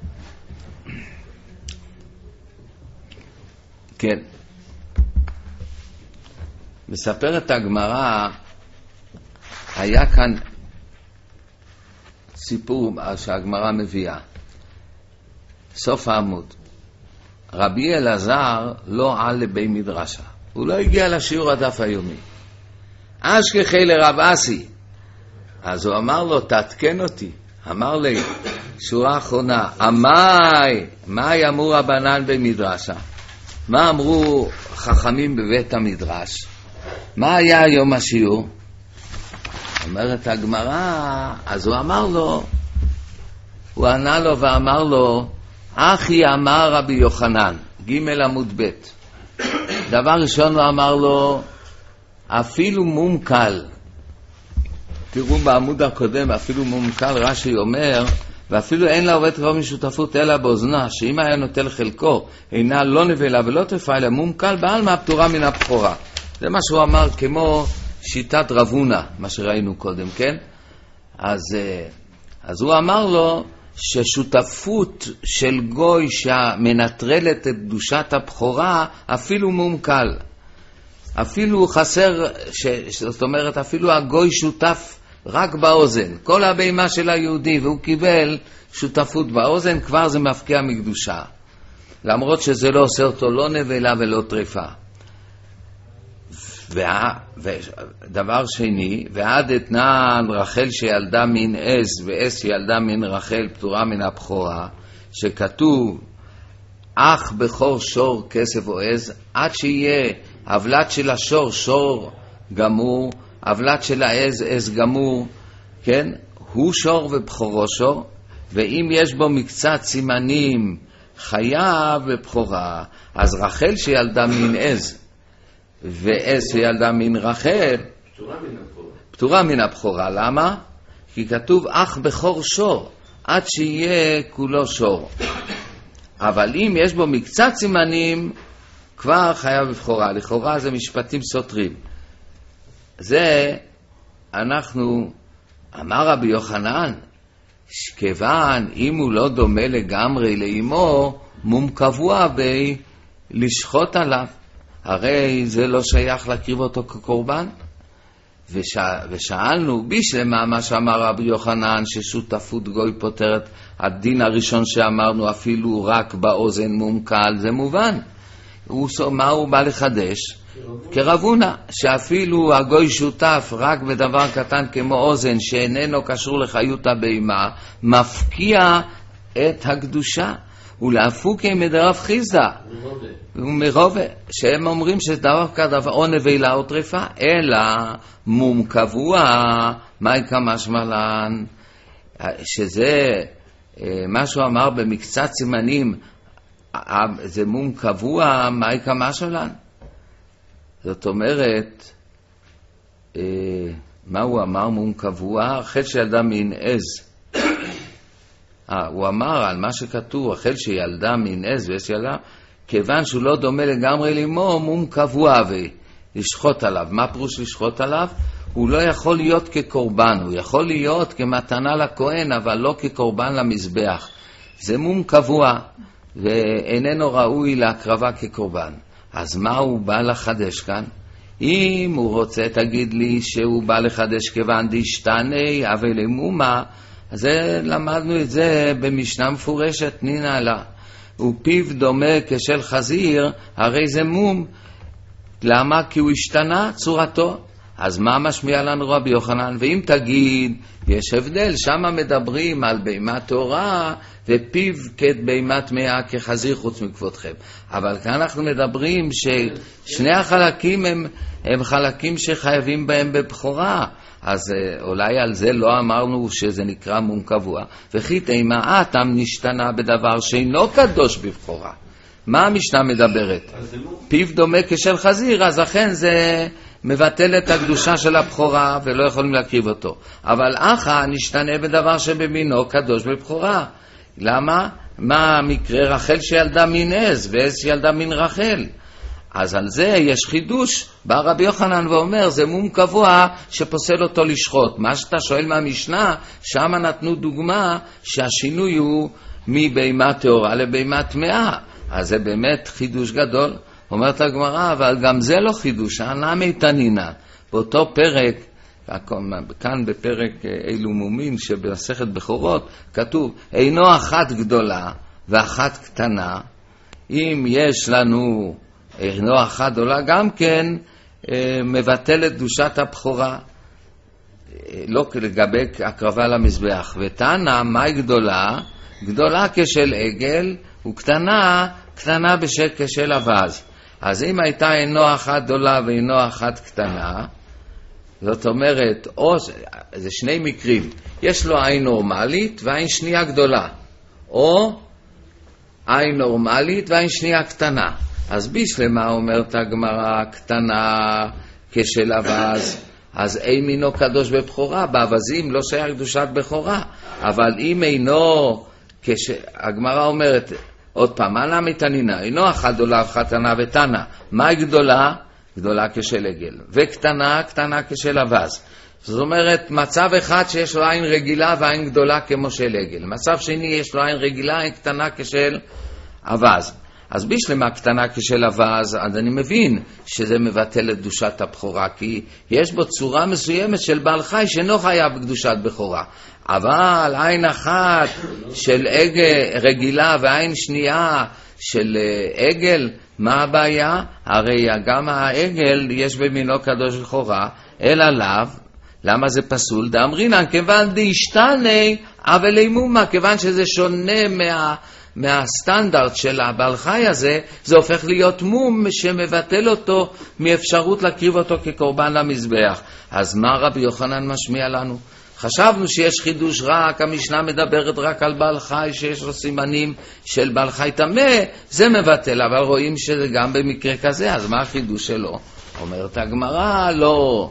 כן. מספרת הגמרא, היה כאן סיפור שהגמרא מביאה. סוף העמוד. רבי אלעזר לא על לבי מדרשה. הוא לא הגיע לשיעור הדף היומי. אשכחי לרב אסי. אז הוא אמר לו, תעדכן אותי. אמר לי, שורה אחרונה, אמי, מה אמרו רבנן במדרשה? מה אמרו חכמים בבית המדרש? מה היה היום השיעור? אומרת הגמרא, אז הוא אמר לו, הוא ענה לו ואמר לו, אחי אמר רבי יוחנן, ג' עמוד ב'. דבר ראשון הוא אמר לו, אפילו מום קל. תראו בעמוד הקודם, אפילו מום קל, רש"י אומר, ואפילו אין לה עובד קרוב משותפות אלא באוזנה, שאם היה נוטל חלקו, אינה לא נבלה ולא טרפה, אלא מום קל בעלמא פטורה מן הבכורה. זה מה שהוא אמר, כמו שיטת רבונה, מה שראינו קודם, כן? אז, אז הוא אמר לו, ששותפות של גוי שמנטרלת את קדושת הבכורה, אפילו מום קל. אפילו חסר, ש, זאת אומרת, אפילו הגוי שותף רק באוזן. כל הבהמה של היהודי, והוא קיבל שותפות באוזן, כבר זה מפקיע מקדושה. למרות שזה לא עושה אותו לא נבלה ולא טרפה. ודבר שני, ועד אתנן רחל שילדה מן עז, ועז שילדה מן רחל פטורה מן הבכורה, שכתוב, אח בכור שור כסף או עז, עד שיהיה הבלת של השור שור גמור, הבלת של העז עז גמור, כן? הוא שור ובכורו שור, ואם יש בו מקצת סימנים חיה ובכורה, אז רחל שילדה מן עז, ועז שילדה מן רחל, פטורה מן הבכורה. פטורה מן הבכורה. למה? כי כתוב אח בכור שור, עד שיהיה כולו שור. אבל אם יש בו מקצת סימנים, כבר חיה בבכורה. לכאורה זה משפטים סותרים. זה אנחנו, אמר רבי יוחנן, כיוון אם הוא לא דומה לגמרי לאמו, מום קבוע בי לשחוט עליו. הרי זה לא שייך להקריב אותו כקורבן. וש... ושאלנו בשלמה מה שאמר רבי יוחנן ששותפות גוי פותרת. הדין הראשון שאמרנו אפילו רק באוזן מום קל, זה מובן. הוא, מה הוא בא לחדש? כרבונה, שאפילו הגוי שותף רק בדבר קטן כמו אוזן שאיננו קשור לחיות הבהמה, מפקיע את הקדושה. ולהפוקי מדרב חיסדא ומרובה, שהם אומרים שזה דבר כדבר או נבלה או טריפה, אלא מום קבוע, מה יקמה שמלן, שזה מה שהוא אמר במקצת סימנים, זה מום קבוע, מה יקמה שמלן. זאת אומרת, מה הוא אמר מום קבוע? החל שילדה מן עז. אה, הוא אמר על מה שכתוב, החל שילדה מן עז ויש ילדה, כיוון שהוא לא דומה לגמרי לאמו, מום קבוע ולשחוט עליו. מה פירוש לשחוט עליו? הוא לא יכול להיות כקורבן, הוא יכול להיות כמתנה לכהן, אבל לא כקורבן למזבח. זה מום קבוע, ואיננו ראוי להקרבה כקורבן. אז מה הוא בא לחדש כאן? אם הוא רוצה, תגיד לי שהוא בא לחדש כיוון דשתני, אבל למומה, אז למדנו את זה במשנה מפורשת, נינה לה. ופיו דומה כשל חזיר, הרי זה מום. למה? כי הוא השתנה צורתו. אז מה משמיע לנו רבי יוחנן? ואם תגיד, יש הבדל, שם מדברים על בהמה טהורה, ופיו כבהמה טמאה כחזיר חוץ מכבודכם. אבל כאן אנחנו מדברים ששני החלקים הם, הם חלקים שחייבים בהם בבחורה. אז אולי על זה לא אמרנו שזה נקרא מום קבוע. וכי תימה אתם נשתנה בדבר שאינו קדוש בבחורה. מה המשנה מדברת? פיו דומה כשל חזיר, אז אכן זה מבטל את הקדושה של הבחורה ולא יכולים להקריב אותו. אבל אחא נשתנה בדבר שבמינו קדוש בבחורה. למה? מה המקרה? רחל שילדה מן עז ועז ילדה מן רחל. אז על זה יש חידוש. בא רבי יוחנן ואומר, זה מום קבוע שפוסל אותו לשחוט. מה שאתה שואל מהמשנה, שם נתנו דוגמה שהשינוי הוא מבהמה טהורה לבהמה טמאה. אז זה באמת חידוש גדול. אומרת הגמרא, אבל גם זה לא חידוש, הנמי תנינא. באותו פרק, כאן בפרק אילו מומים שבמסכת בכורות, כתוב, אינו אחת גדולה ואחת קטנה. אם יש לנו אינו אחת גדולה, גם כן מבטל את קדושת הבכורה, לא לגבי הקרבה למזבח. ותנא, מהי גדולה? גדולה כשל עגל, וקטנה, קטנה כשל אווז. אז אם הייתה אינו אחת גדולה ואינו אחת קטנה, זאת אומרת, או, זה שני מקרים, יש לו עין נורמלית ועין שנייה גדולה, או עין נורמלית ועין שנייה קטנה. אז בשלמה אומרת הגמרא, קטנה כשל אווז, אז אין מינו קדוש בבחורה, באווזים לא שייך קדושת בכורה. אבל אם אינו, כש... הגמרא אומרת, עוד פעם, מה נמי תנינא? אינו אחת גדולה ואחת קטנה ותנא. מה גדולה? גדולה כשל עגל. וקטנה, קטנה כשל אווז. זאת אומרת, מצב אחד שיש לו עין רגילה ועין גדולה כמו של עגל. מצב שני יש לו עין רגילה, עין קטנה כשל אווז. אז בשלמה קטנה כשל אווז, אז אני מבין שזה מבטל את קדושת הבכורה, כי יש בו צורה מסוימת של בעל חי שאינו חייב בקדושת בכורה. אבל עין אחת של עגל רגילה ועין שנייה של עגל, מה הבעיה? הרי גם העגל יש במינו קדוש בכורה, אלא לאו. למה זה פסול? דאמרינן, כיוון דאשתני אבל אימומה, כיוון שזה שונה מה... מהסטנדרט של הבעל חי הזה, זה הופך להיות מום שמבטל אותו מאפשרות להקריב אותו כקורבן למזבח. אז מה רבי יוחנן משמיע לנו? חשבנו שיש חידוש רק, המשנה מדברת רק על בעל חי שיש לו סימנים של בעל חי טמא, זה מבטל, אבל רואים שזה גם במקרה כזה, אז מה החידוש שלו? אומרת הגמרא, לא.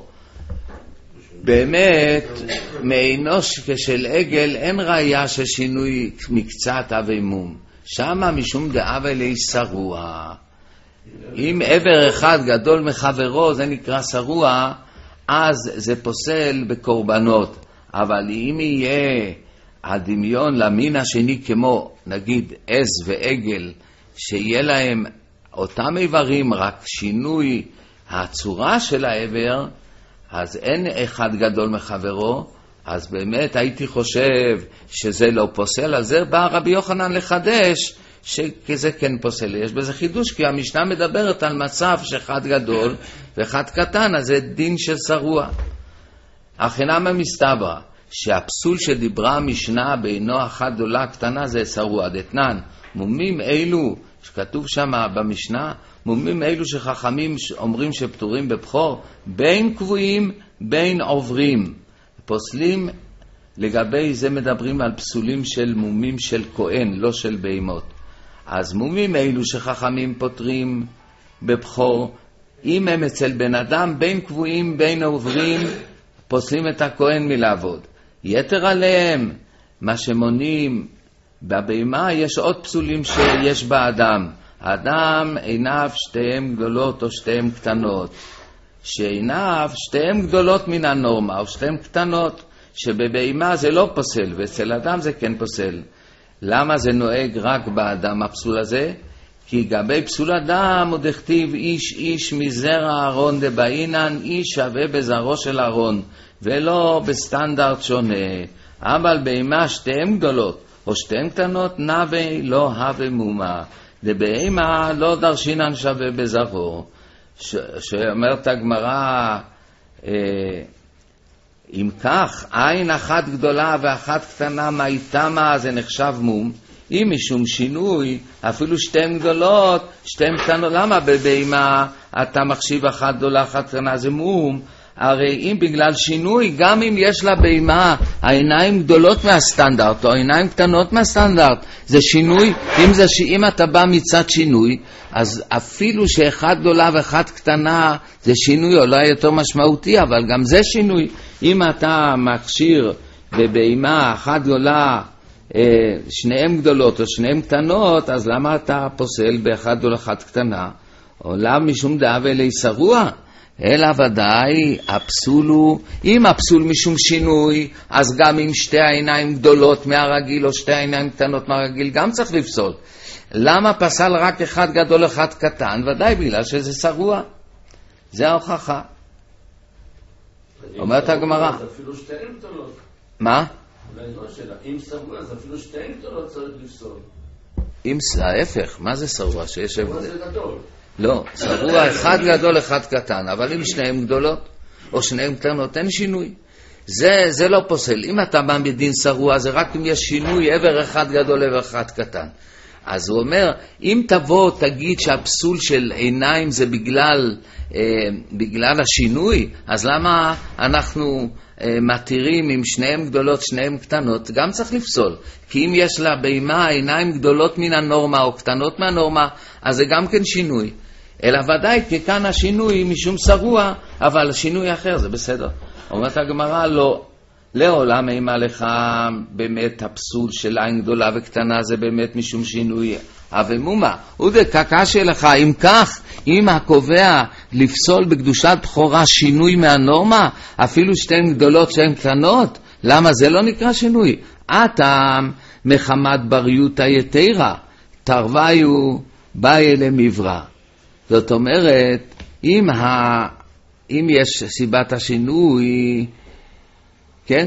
באמת, מאנוש כשל עגל אין ראיה של שינוי מקצת אבי מום. שמה משום דאבי לי שרוע. אם עבר אחד גדול מחברו, זה נקרא שרוע, אז זה פוסל בקורבנות. אבל אם יהיה הדמיון למין השני כמו נגיד עז ועגל, שיהיה להם אותם איברים, רק שינוי הצורה של העבר, אז אין אחד גדול מחברו, אז באמת הייתי חושב שזה לא פוסל, אז זה בא רבי יוחנן לחדש שזה כן פוסל. יש בזה חידוש, כי המשנה מדברת על מצב שאחד גדול ואחד קטן, אז זה דין של שרוע. החינם המסתברא, שהפסול שדיברה המשנה בעינו אחת גדולה קטנה זה שרוע דתנן. מומים אלו שכתוב שם במשנה, מומים אלו שחכמים אומרים שפטורים בבחור, בין קבועים בין עוברים. פוסלים, לגבי זה מדברים על פסולים של מומים של כהן, לא של בהמות. אז מומים אלו שחכמים פותרים בבחור, אם הם אצל בן אדם בין קבועים בין עוברים, פוסלים את הכהן מלעבוד. יתר עליהם, מה שמונים בבהמה, יש עוד פסולים שיש באדם. האדם עיניו שתיהם גדולות או שתיהם קטנות. שעיניו שתיהם גדולות מן הנורמה או שתיהם קטנות, שבבהמה זה לא פוסל ואצל אדם זה כן פוסל. למה זה נוהג רק באדם הפסול הזה? כי גבי פסול אדם עוד הכתיב איש איש מזרע ארון דבעינן, איש שווה בזרעו של ארון, ולא בסטנדרט שונה. אבל בהמה שתיהם גדולות או שתיהם קטנות, נווה לא הווה מומה. דבהמה לא דרשינן שווה בזרעו. ש... שאומרת הגמרא, אה, אם כך, עין אחת גדולה ואחת קטנה, מה איתמה זה נחשב מום? אם משום שינוי, אפילו שתיהן גדולות, שתיהן קטנות, למה בבהמה אתה מחשיב אחת גדולה, אחת קטנה, זה מום? הרי אם בגלל שינוי, גם אם יש לה בהמה העיניים גדולות מהסטנדרט או העיניים קטנות מהסטנדרט, זה שינוי. אם, זה, אם אתה בא מצד שינוי, אז אפילו שאחת גדולה ואחת קטנה זה שינוי אולי יותר משמעותי, אבל גם זה שינוי. אם אתה מכשיר בבהמה אחת גדולה, שניהם גדולות או שניהם קטנות, אז למה אתה פוסל באחת גדולה אחת קטנה? עולה משום דאבה לי שרוע. אלא ודאי הפסול הוא, אם הפסול משום שינוי, אז גם אם שתי העיניים גדולות מהרגיל או שתי העיניים קטנות מהרגיל, גם צריך לפסול. למה פסל רק אחד גדול אחד קטן? ודאי בגלל שזה שרוע. זה ההוכחה. אומרת הגמרא. אז אפילו שתיהן גדולות. מה? אולי לא שאלה. אם שרוע, אז אפילו שתיהן גדולות צריך לפסול. אם ההפך, מה זה שרוע? שיש הבדל. זה גדול. לא, שרוע אחד גדול אחד קטן, אבל אם שניהם גדולות או שניהם קטנות, אין שינוי. זה, זה לא פוסל. אם אתה בא בדין שרוע, זה רק אם יש שינוי, עבר אחד גדול, עבר אחד קטן. אז הוא אומר, אם תבוא, תגיד שהפסול של עיניים זה בגלל, אה, בגלל השינוי, אז למה אנחנו אה, מתירים עם שניהם גדולות, שניהם קטנות? גם צריך לפסול. כי אם יש לה בהמה עיניים גדולות מן הנורמה או קטנות מהנורמה, אז זה גם כן שינוי. אלא ודאי, כי כאן השינוי משום שרוע, אבל שינוי אחר זה בסדר. אומרת הגמרא, לא. לעולם אימה לך באמת הפסול של עין גדולה וקטנה, זה באמת משום שינוי אבמומה. ודקקה שלך, אם כך, אם הקובע לפסול בקדושת בחורה שינוי מהנורמה, אפילו שתיים גדולות שתיים קטנות, למה זה לא נקרא שינוי? אתם מחמת בריות היתרה, תרוויו באי למברא. זאת אומרת, אם, ה... אם יש סיבת השינוי, כן?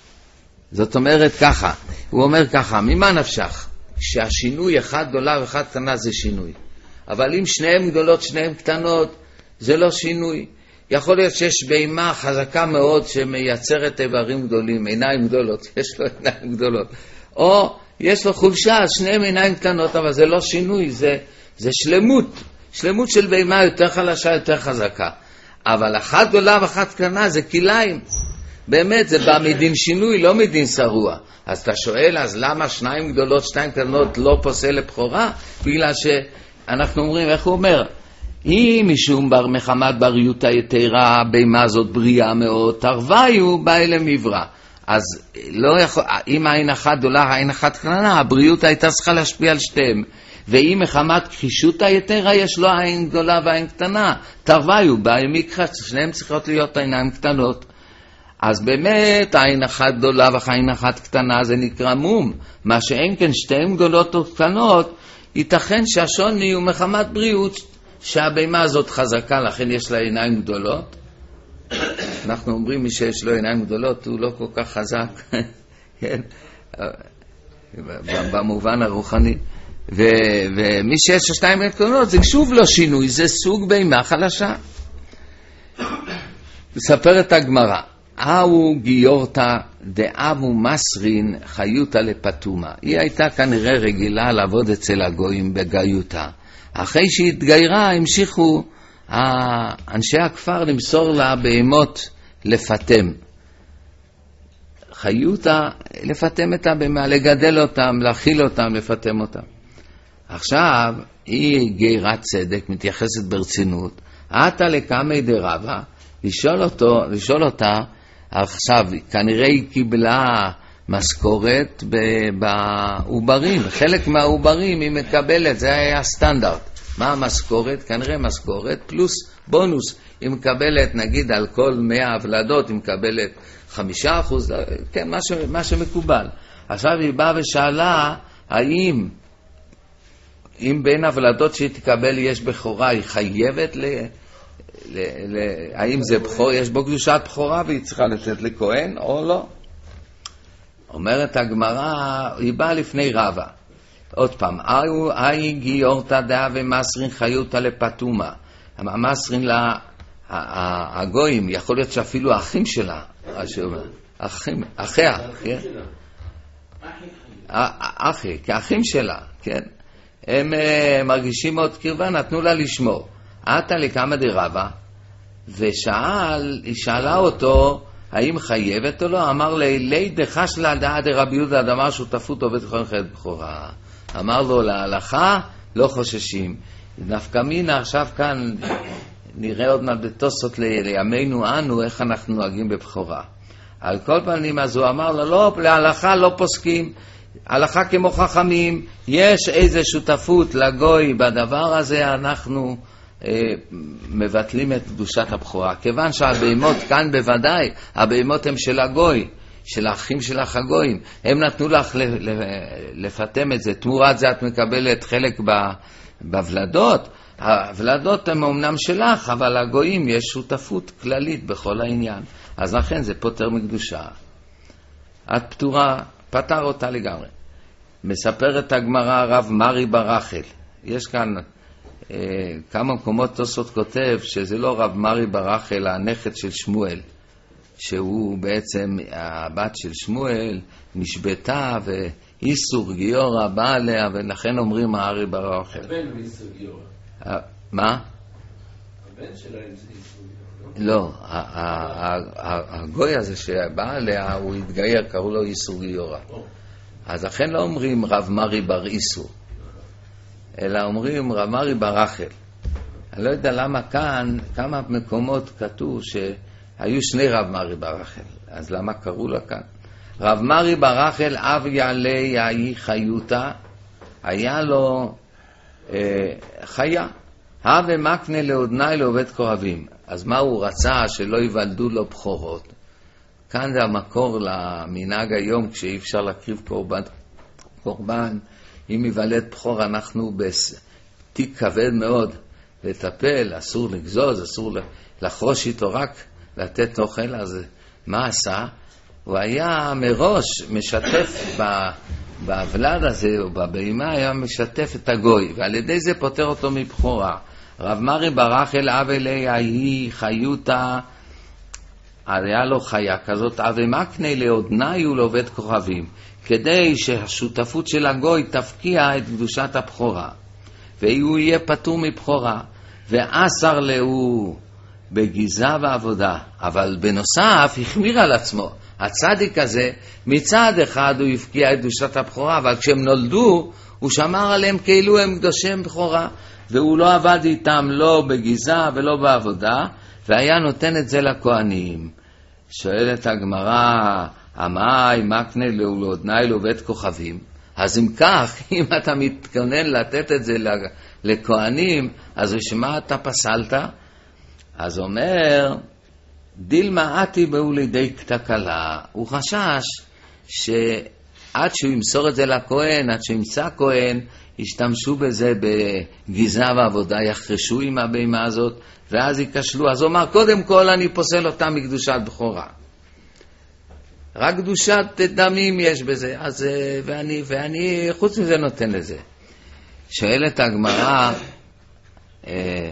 זאת אומרת ככה, הוא אומר ככה, ממה נפשך? שהשינוי אחד גדולה ואחד קטנה זה שינוי. אבל אם שניהם גדולות, שניהם קטנות, זה לא שינוי. יכול להיות שיש בהמה חזקה מאוד שמייצרת איברים גדולים, עיניים גדולות, יש לו עיניים גדולות. או יש לו חולשה, שניהם עיניים קטנות, אבל זה לא שינוי, זה, זה שלמות. שלמות של בהמה יותר חלשה, יותר חזקה. אבל אחת גדולה ואחת קטנה זה כליים. באמת זה בא מדין שינוי, לא מדין שרוע. אז אתה שואל, אז למה שניים גדולות, שניים קטנות לא פוסל לבחורה? בגלל שאנחנו אומרים, איך הוא אומר? היא משום בר מחמת בריות היתרה, בהמה זאת בריאה מאוד, תרוויו באי למברא. אז לא יכול, אם העין אחת גדולה, העין אחת קטנה, הבריאות הייתה צריכה להשפיע על שתיהם. ואם מחמת כחישות היתרה יש לו עין גדולה ועין קטנה, תרוויו באי מקרא, שניהם צריכות להיות עיניים קטנות. אז באמת עין אחת גדולה ועין אחת קטנה זה נקרא מום. מה שאין כן שתיהן גדולות או קטנות, ייתכן שהשוני הוא מחמת בריאות, שהבהמה הזאת חזקה, לכן יש לה עיניים גדולות. אנחנו אומרים מי שיש לו עיניים גדולות הוא לא כל כך חזק, כן? במובן הרוחני. ו- ומי שיש שתיים קטנות זה שוב לא שינוי, זה סוג בהמה חלשה. מספרת הגמרא, אהו גיורתא דאבו מסרין חיותא לפתומה. היא הייתה כנראה רגילה לעבוד אצל הגויים בגיותה. אחרי שהתגיירה המשיכו אנשי הכפר למסור לה בהמות לפתם. חיותא לפתם את הבהמה, לגדל אותם, להכיל אותם, לפתם אותם. עכשיו היא גיירת צדק, מתייחסת ברצינות. עתה לקמי דרבה, לשאול אותו, לשאול אותה, עכשיו כנראה היא קיבלה משכורת בעוברים, חלק מהעוברים היא מקבלת, זה היה הסטנדרט. מה המשכורת? כנראה משכורת פלוס בונוס. היא מקבלת, נגיד על כל מאה הבלדות, היא מקבלת חמישה אחוז, כן, מה, ש, מה שמקובל. עכשיו היא באה ושאלה, האם אם בין הבלדות שהיא תקבל יש בחורה, היא חייבת ל... ל, ל האם זה בחור, יש בו קדושת בחורה והיא צריכה לתת לכהן או לא? אומרת הגמרא, היא באה לפני רבה. עוד פעם, אי גיורתא דאה ומסרין חיותא לפתומה. המסרין לה, הגויים, יכול להיות שאפילו האחים שלה, אחים, אחיה, כן? אחי, כאחים שלה, כן? הם מרגישים מאוד קרבה, נתנו לה לשמור. עתה לקמא דרבה, ושאל, היא שאלה אותו, האם חייבת או לא? אמר לי, דחש לה דעה דרבי יהודה, אמר שותפות עובד חיים חיית בכורה. אמר לו, להלכה לא חוששים. נפקא מינה, עכשיו כאן נראה עוד מעט בתוספות לימינו אנו, איך אנחנו נוהגים בבכורה. על כל פנים, אז הוא אמר לו, לא, להלכה לא פוסקים, הלכה כמו חכמים, יש איזו שותפות לגוי בדבר הזה, אנחנו אה, מבטלים את קדושת הבכורה. כיוון שהבהמות כאן בוודאי, הבהמות הם של הגוי, של האחים שלך הגויים, הם נתנו לך לפתם את זה, תמורת זה את מקבלת חלק בוולדות, הוולדות הם אומנם שלך, אבל הגויים יש שותפות כללית בכל העניין, אז לכן זה פותר מקדושה. את פתורה, פתר אותה לגמרי. מספרת הגמרא הרב מרי ברחל, יש כאן אה, כמה מקומות תוספות כותב שזה לא רב מרי ברחל, הנכד של שמואל, שהוא בעצם הבת של שמואל, נשבתה ואיסור גיורא בא עליה, ולכן אומרים מרי ברחל. הבן איסור גיורא. מה? הבן שלה איסור גיורא. לא, הגוי הזה שבא עליה, הוא התגייר, קראו לו איסור גיורא. אז לכן לא אומרים רב מרי בר איסור, אלא אומרים רב מרי ברחל. אני לא יודע למה כאן, כמה מקומות כתוב שהיו שני רב מרי ברחל, אז למה קראו לה כאן? רב מרי ברחל אב יעלי יאי חיותא, היה לו אה, חיה, הווה מקנה לעודני לעובד כוכבים. אז מה הוא רצה? שלא יוולדו לו בכורות. כאן זה המקור למנהג היום, כשאי אפשר להקריב קורבן, קורבן, אם יוולד בכור אנחנו בתיק כבד מאוד לטפל, אסור לגזוז, אסור לחרוש איתו, רק לתת אוכל. אז מה עשה? הוא היה מראש משתף בוולד הזה, או בבהמה, היה משתף את הגוי, ועל ידי זה פותר אותו מבכורה. רב מרי ברחל אב אליה היא חיותא, היה לו חיה כזאת, אבי מקנה לעודני ולעובד כוכבים, כדי שהשותפות של הגוי תפקיע את קדושת הבכורה, והוא יהיה פטור מבכורה, ואסר לו בגיזה ועבודה. אבל בנוסף החמיר על עצמו. הצדיק הזה, מצד אחד הוא הפקיע את קדושת הבכורה, אבל כשהם נולדו, הוא שמר עליהם כאילו הם קדושי בכורה, והוא לא עבד איתם לא בגיזה ולא בעבודה, והיה נותן את זה לכהנים. שואלת הגמרא, אמאי מקנה לעודני לעובד כוכבים? אז אם כך, אם אתה מתכונן לתת את זה לכהנים, אז בשביל מה אתה פסלת? אז אומר דילמה עתי באו לידי תקלה, הוא חשש שעד שהוא ימסור את זה לכהן, עד שימצא כהן, ישתמשו בזה בגזרה ועבודה, יחרשו עם הבהמה הזאת, ואז ייכשלו. אז הוא אמר, קודם כל אני פוסל אותה מקדושת בכורה. רק קדושת דמים יש בזה, אז, ואני, ואני חוץ מזה נותן לזה. שואלת הגמרא, אה,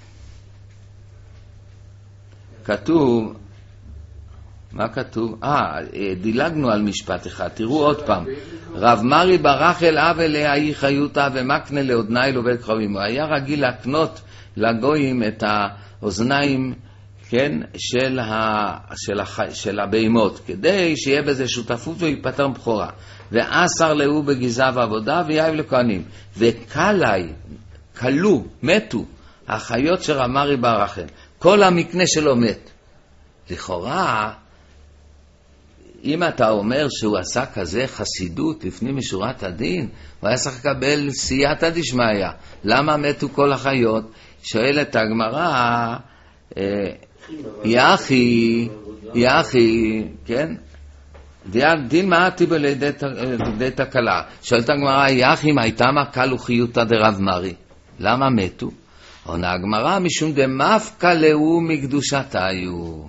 כתוב, מה כתוב? אה, דילגנו על משפט אחד, תראו עוד פעם. רב מרי ברח אל אב אליה היא חיותה ומקנה לאודני לובל קרבים. הוא היה רגיל להקנות לגויים את האוזניים, כן, של, ה, של, הח, של הבהמות, כדי שיהיה בזה שותפות ויפטר בכורה. ואסר להו בגזרה ועבודה ויהב לכהנים. וקלי, קלו, מתו, החיות של רב מרי ברח אל. כל המקנה שלו מת. לכאורה, אם אתה אומר שהוא עשה כזה חסידות לפנים משורת הדין, הוא היה צריך לקבל סייעתא דשמיא. למה מתו כל החיות? שואלת הגמרא, יחי, יחי, כן? דין מעטי בלידי תקלה. שואלת הגמרא, יחי, מה הייתה מקל וחיותא דרב מרי? למה מתו? עונה הגמרא, משום דמפקא להו מקדושתיו.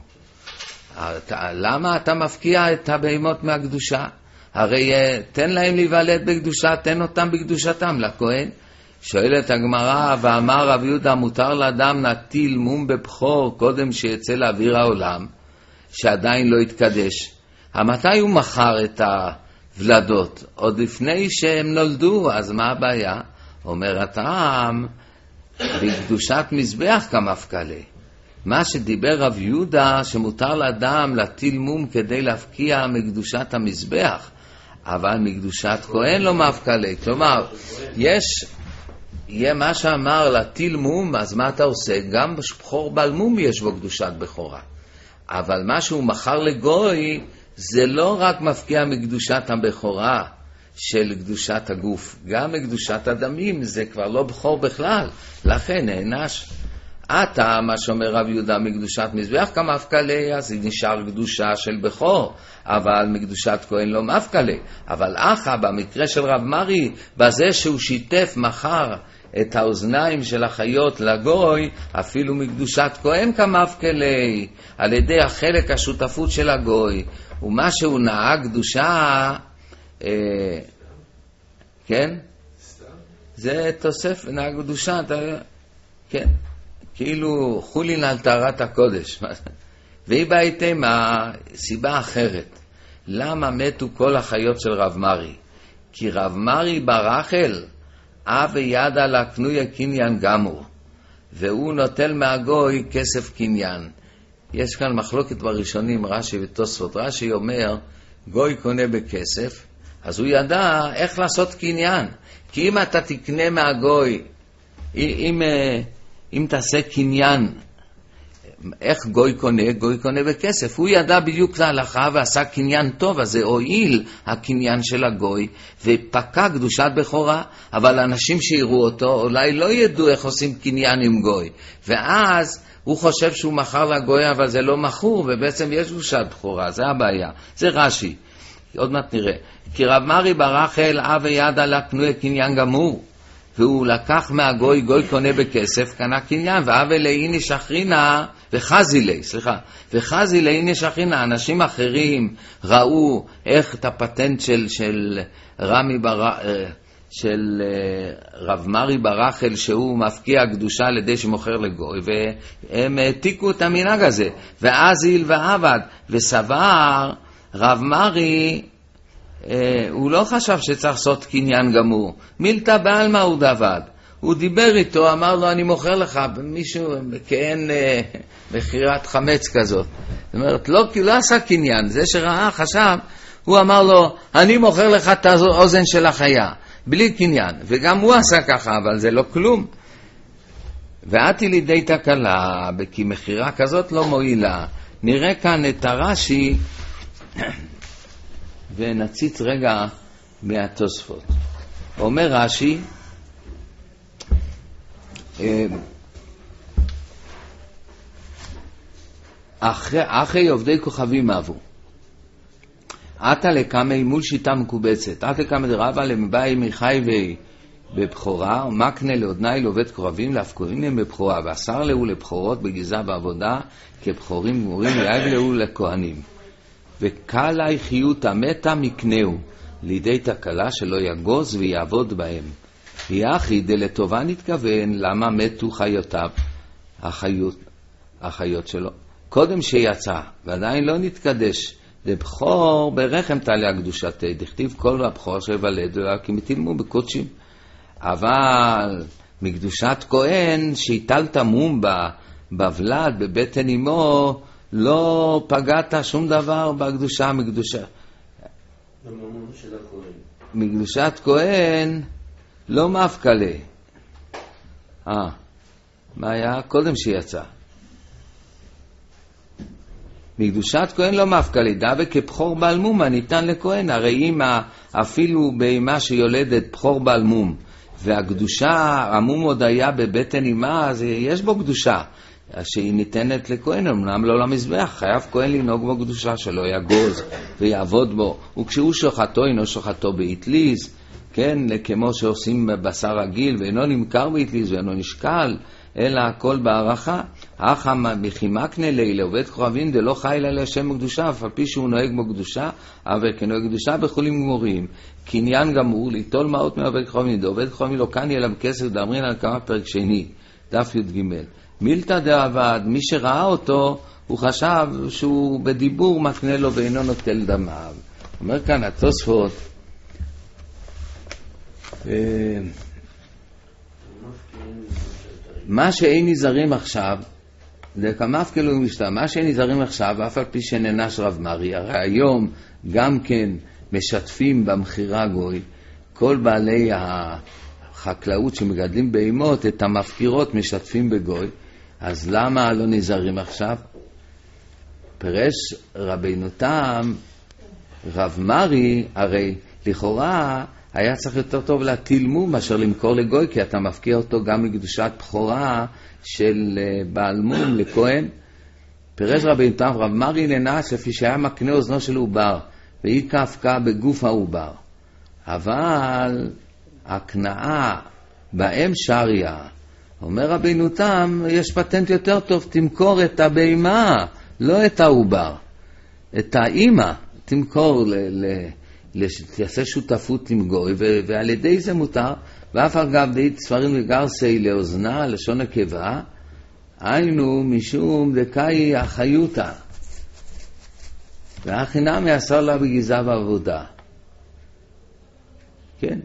למה אתה מפקיע את הבהמות מהקדושה? הרי תן להם להיוולד בקדושה, תן אותם בקדושתם לכהן. שואלת הגמרא, ואמר רב יהודה, מותר לאדם נטיל מום בבחור קודם שיצא לאוויר העולם, שעדיין לא התקדש. מתי הוא מכר את הוולדות? עוד לפני שהם נולדו, אז מה הבעיה? אומר הטעם, בקדושת מזבח כמפקלה. מה שדיבר רב יהודה, שמותר לאדם להטיל מום כדי להפקיע מקדושת המזבח, אבל מקדושת כהן לא מפקלה. כלומר, יש, יהיה מה שאמר להטיל מום, אז מה אתה עושה? גם בחור בעל מום יש בו קדושת בכורה. אבל מה שהוא מכר לגוי, זה לא רק מפקיע מקדושת הבכורה של קדושת הגוף, גם מקדושת הדמים, זה כבר לא בכור בכלל, לכן נענש. אתה, מה שאומר רב יהודה, מקדושת מזבח כמפקלה, אז נשאר קדושה של בכור, אבל מקדושת כהן לא מפקלה. אבל אחא, במקרה של רב מרי, בזה שהוא שיתף מחר את האוזניים של החיות לגוי, אפילו מקדושת כהן כמפקלה, על ידי החלק השותפות של הגוי, ומה שהוא נהג קדושה, אה, כן? זה תוסף, נהג קדושה, אתה, כן. כאילו חולין על טהרת הקודש. והיא בהייתם הסיבה אחרת. למה מתו כל החיות של רב מרי? כי רב מרי ברח אל, אב ידה לקנויה קניין גמור, והוא נוטל מהגוי כסף קניין. יש כאן מחלוקת בראשונים, רש"י ותוספות. רש"י אומר, גוי קונה בכסף, אז הוא ידע איך לעשות קניין. כי אם אתה תקנה מהגוי, אם... אם תעשה קניין, איך גוי קונה? גוי קונה בכסף. הוא ידע בדיוק את ההלכה ועשה קניין טוב, אז זה הועיל הקניין של הגוי, ופקע קדושת בכורה, אבל אנשים שיראו אותו אולי לא ידעו איך עושים קניין עם גוי. ואז הוא חושב שהוא מכר לגוי, אבל זה לא מכור, ובעצם יש קדושת בכורה, זה הבעיה. זה רש"י. עוד מעט נראה. כי רב מרי ברח אל אב ידה לקנויה קניין גמור. והוא לקח מהגוי, גוי קונה בכסף, קנה קניין, ואב אלי שחרינה, וחזי לי, סליחה, וחזי לי שחרינה, אנשים אחרים ראו איך את הפטנט של, של רמי בר... של רב מרי ברחל, שהוא מפקיע קדושה על ידי שמוכר לגוי, והם העתיקו את המנהג הזה, ואז איל ועבד, וסבר רב מרי, הוא לא חשב שצריך לעשות קניין גמור. מילתא בעלמא הוא דבד. הוא דיבר איתו, אמר לו, אני מוכר לך, מישהו כאין אה, מחירת חמץ כזאת. זאת אומרת, לא, כי לא עשה קניין. זה שראה, חשב, הוא אמר לו, אני מוכר לך את האוזן של החיה, בלי קניין. וגם הוא עשה ככה, אבל זה לא כלום. ועתי לידי תקלה, כי מחירה כזאת לא מועילה. נראה כאן את הרש"י, ונציץ רגע מהתוספות. אומר רש"י, אחרי, אחרי עובדי כוכבים אבו. עתה לקמי מול שיטה מקובצת. עתה לקמי דרבה למבאי מחי בבחורה, ומקנה לעודנאי לעובד כוכבים להפקורים בבחורה, ועשר לו לבחורות בגזע בעבודה, כבחורים גמורים יאג לו לכהנים. וקלי חיות המתה מקנהו, לידי תקלה שלא יגוז ויעבוד בהם. יחי דלטובה נתכוון למה מתו חיותיו, החיות, החיות שלו. קודם שיצא, ועדיין לא נתקדש, דבחור ברחם תעלה הקדושתי, דכתיב כל הבחור שבלד, כי מתילמו בקודשים. אבל מקדושת כהן שהטלת מום בבלד, בבטן אמו, לא פגעת שום דבר בקדושה, מקדושה. בממון של הכהן. מקדושת כהן לא מפקלה. אה, מה היה? קודם שיצא. מקדושת כהן לא מפקלה, דווקא כבחור בעל מום ניתן לכהן. הרי אם אפילו בהמה שיולדת בחור בעל מום, והקדושה, המום עוד היה בבטן אמה, אז יש בו קדושה שהיא ניתנת לכהן, אמנם לא למזבח. חייב כהן לנהוג בו קדושה שלא יגוז ויעבוד בו, וכשהוא שוחטו אינו שוחטו באטליז, כן, כמו שעושים בשר רגיל, ואינו נמכר באטליז ואינו נשקל, אלא הכל בערכה. אך מחימקנה לילה עובד כוכבים דלא חי אלא לשם הקדושה, אף על פי שהוא נוהג בו קדושה, אבל כנוהג קדושה בחולים גמורים. קניין גמור ליטול מעות מעובד כוכבים, דעובד כוכבים לא כאן יהיה להם כסף, דאמרין על כמה פרק שני, דף י"ג. מילתא דעבד, מי שראה אותו, הוא חשב שהוא בדיבור מקנה לו ואינו נוטל דמיו. אומר כאן התוספות, מה שאין נזרים עכשיו, לכמף כאילו משתה, מה שאין נזרים עכשיו, אף על פי שננש רב מרי, הרי היום גם כן משתפים במחירה גוי, כל בעלי החקלאות שמגדלים בהימות, את המפקירות משתפים בגוי, אז למה לא נזרים עכשיו? פרש רבינו תם, רב מרי, הרי לכאורה היה צריך יותר טוב להטיל מום מאשר למכור לגוי, כי אתה מפקיע אותו גם מקדושת בחורה של בעל מום לכהן. פרש רבינו תם, רב מרי ננס לפי שהיה מקנה אוזנו של עובר, והיא קפקה בגוף העובר. אבל הקנאה באם שריה, אומר רבינו תם, יש פטנט יותר טוב, תמכור את הבהמה, לא את העובר. את האמא תמכור, ל- ל- תעשה שותפות עם גוי, ו- ועל ידי זה מותר. ואף אגב דית ספרים וגרסי לאוזנה, לשון נקבה, היינו משום דקאי החיותה. והחינם יעשר לה בגזע ועבודה. כן.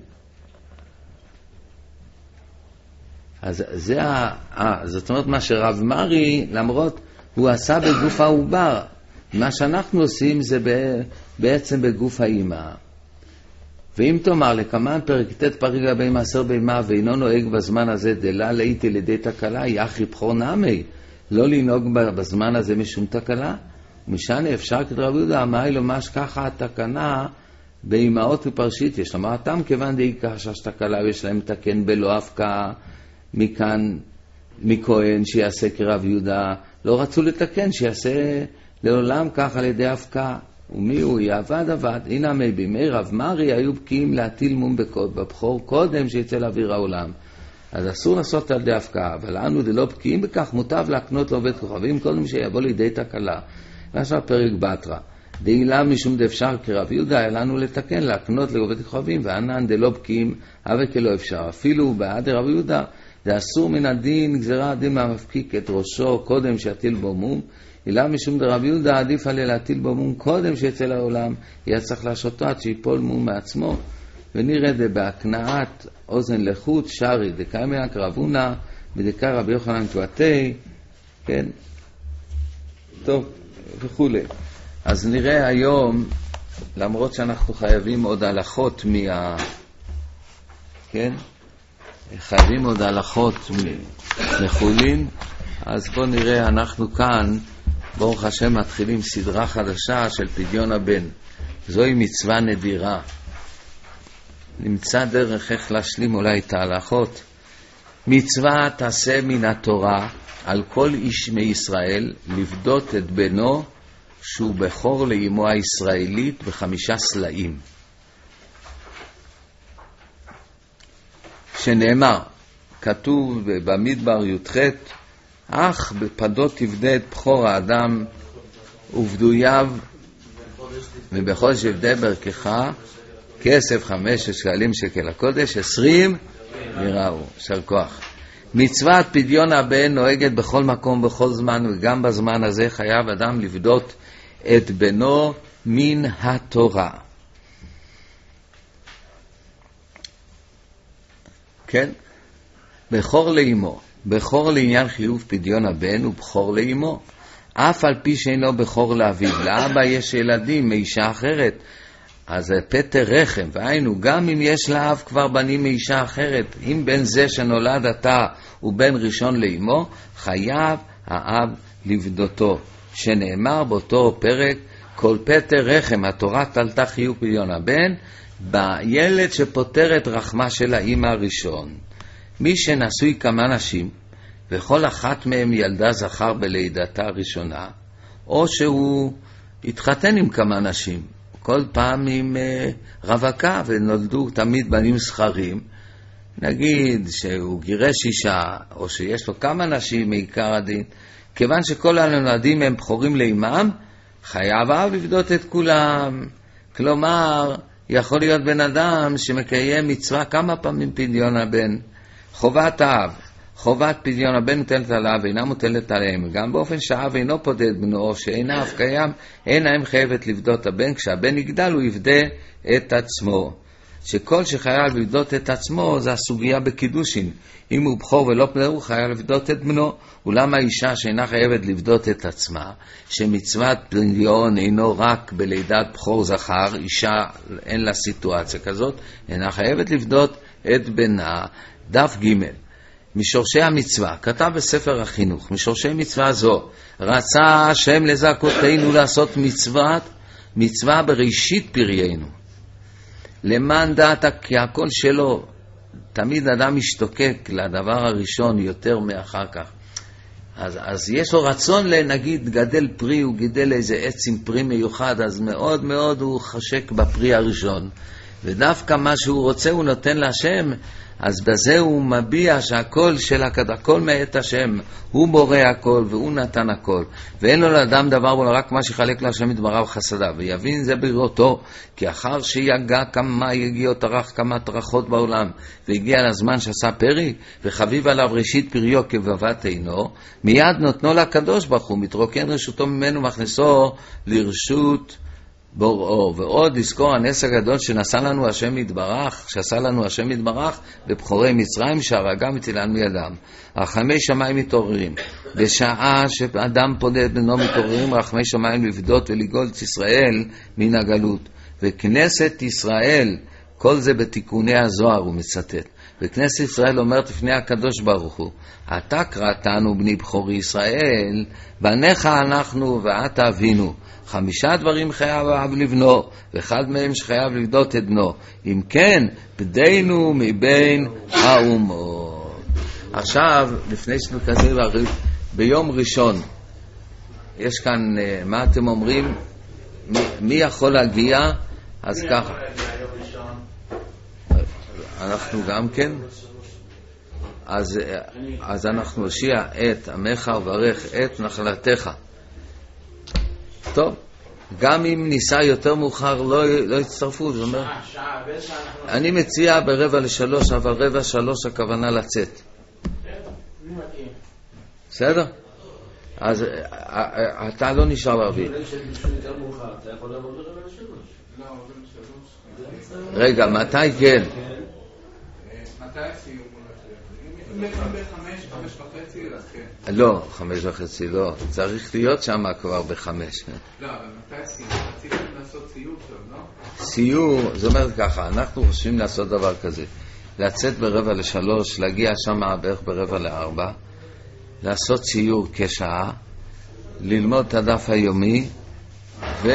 אז זה ה... 아, זאת אומרת מה שרב מרי, למרות הוא עשה בגוף העובר, מה שאנחנו עושים זה בעצם בגוף האמא. ואם תאמר לכמן פרק ת' פרק לגבי מעשר בהמה ואינו נוהג בזמן הזה דלה לאיתי לידי תקלה, יחי בחור נעמי, לא לנהוג בזמן הזה משום תקלה. ומשנה אפשר כדרב יהודה, מה היא לומש ככה התקנה באמאות ופרשית, יש לומר אתם כיוון די כחשש תקלה ויש להם תקן בלא הפקעה מכאן, מכהן שיעשה כרב יהודה, לא רצו לתקן שיעשה לעולם כך על ידי הפקעה. ומי הוא? יעבד עבד. הנה מי בימי רב מרי היו בקיאים להטיל מום בבחור קודם שיצא לאוויר העולם, אז אסור לעשות על ידי הפקעה, אבל אנו דלא בקיאים בכך מוטב להקנות לעובד כוכבים קודם שיבוא לידי תקלה. ועכשיו פרק בתרא, דאילה משום דאפשר כרב יהודה היה לנו לתקן להקנות לעובד כוכבים, וענן דלא בקיאים אבל כלא אפשר. אפילו בעד רב יהודה דאסור מן הדין גזרה הדין מהמפקיק את ראשו קודם שיטיל בו מום, אילה משום דרב יהודה עדיף עליה להטיל בו מום קודם שיצא לעולם, יהיה צריך להשותו עד שיפול מום מעצמו. ונראה דה בהקנאת אוזן לחוט שרי דקאי מלך רבונה ודקאי רבי יוחנן קבטי, כן, טוב וכו'. אז נראה היום, למרות שאנחנו חייבים עוד הלכות מה... כן? חייבים עוד הלכות מחולין, אז בואו נראה, אנחנו כאן ברוך השם מתחילים סדרה חדשה של פדיון הבן. זוהי מצווה נדירה, נמצא דרך איך להשלים אולי את ההלכות מצווה תעשה מן התורה על כל איש מישראל לבדות את בנו שהוא בכור לאמו הישראלית בחמישה סלעים. שנאמר, כתוב במדבר י"ח, אך בפדות תבדה את בכור האדם ובדוייו, ובחודש יבדה ברכך כסף חמש שקלים שקל הקודש עשרים יראו. שר כוח. מצוות פדיון הבן נוהגת בכל מקום בכל זמן, וגם בזמן הזה חייב אדם לבדות את בנו מן התורה. כן? בכור לאמו, בכור לעניין חיוב פדיון הבן ובכור לאמו, אף על פי שאינו בכור לאביו. לאבא יש ילדים מאישה אחרת, אז זה פטר רחם, והיינו, גם אם יש לאב כבר בנים מאישה אחרת, אם בן זה שנולד אתה הוא בן ראשון לאמו, חייב האב לבדותו, שנאמר באותו פרק, כל פטר רחם, התורה תלתה חיוב פדיון הבן, בילד שפותר את רחמה של האמא הראשון. מי שנשוי כמה נשים, וכל אחת מהם ילדה זכר בלידתה הראשונה, או שהוא התחתן עם כמה נשים, כל פעם עם uh, רווקה, ונולדו תמיד בנים זכרים, נגיד שהוא גירש אישה, או שיש לו כמה נשים מעיקר הדין, כיוון שכל הנולדים הם בכורים לאמם, חייב האב לבדות את כולם. כלומר, יכול להיות בן אדם שמקיים מצווה כמה פעמים פדיון הבן. חובת האב, חובת פדיון הבן מוטלת עליו ואינה מוטלת עליהם, גם באופן שהאב אינו פודד בנו או שאינה אף קיים, אין להם חייבת לבדות הבן. כשהבן יגדל הוא יבדה את עצמו. שכל שחייב לבדות את עצמו זה הסוגיה בקידושין. אם הוא בכור ולא פדר הוא חייב לבדות את בנו. אולם האישה שאינה חייבת לבדות את עצמה, שמצוות פדיון אינו רק בלידת בכור זכר, אישה אין לה סיטואציה כזאת, אינה חייבת לבדות את בנה. דף ג' משורשי המצווה, כתב בספר החינוך, משורשי מצווה זו, רצה השם לזכותנו לעשות מצוות, מצווה בראשית פריינו. למען דעת כי הכל שלו, תמיד אדם משתוקק לדבר הראשון יותר מאחר כך. אז, אז יש לו רצון לנגיד גדל פרי, הוא גידל איזה עץ עם פרי מיוחד, אז מאוד מאוד הוא חשק בפרי הראשון. ודווקא מה שהוא רוצה הוא נותן להשם, אז בזה הוא מביע שהכל של הקדוש, הכל מאת השם, הוא בורא הכל והוא נתן הכל, ואין לו לאדם דבר בו רק מה שחלק להשם יתברך חסדיו, ויבין זה בראותו, כי אחר שיגע כמה יגיעות ערך כמה טרחות בעולם, והגיע לזמן שעשה פרי, וחביב עליו ראשית פריו כבבת עינו, מיד נותנו לקדוש ברוך הוא, מתרוקן רשותו ממנו מכניסו לרשות בוראו. ועוד לזכור הנס הגדול שנעשה לנו השם יתברך, שעשה לנו השם יתברך בבחורי מצרים, שהרגה מתילן מידם. רחמי שמיים מתעוררים. בשעה שאדם פודה את בנו מתעוררים רחמי שמיים לבדות ולגאול את ישראל מן הגלות. וכנסת ישראל, כל זה בתיקוני הזוהר הוא מצטט. וכנסת ישראל אומרת לפני הקדוש ברוך הוא, אתה קראתנו בני בכורי ישראל, בניך אנחנו ואתה אבינו. חמישה דברים חייב האב לבנו, ואחד מהם שחייב לבדות את בנו. אם כן, פדינו מבין האומות. עכשיו, לפני שנכנסים לריב, ביום ראשון, יש כאן, מה אתם אומרים? מי, מי יכול להגיע? אז ככה. אנחנו גם כן. אז, אז אנחנו הושיע את עמך וברך את נחלתך. טוב, גם אם ניסה יותר מאוחר לא, לא יצטרפו, זאת אומרת, אני מציע ברבע לשלוש, אבל רבע שלוש הכוונה לצאת. בסדר? אז אתה לא נשאר בערבי. רגע, מתי כן? מתי הסיום? בחמש, חמש וחצי, אז כן. לא, חמש וחצי לא. צריך להיות שם כבר בחמש. לא, אבל מתי הסיום? רציתם לעשות סיור שם, לא? סיור, זאת אומרת ככה, אנחנו חושבים לעשות דבר כזה. לצאת ברבע לשלוש, להגיע שם בערך ברבע לארבע, לעשות סיור כשעה, ללמוד את הדף היומי, ו...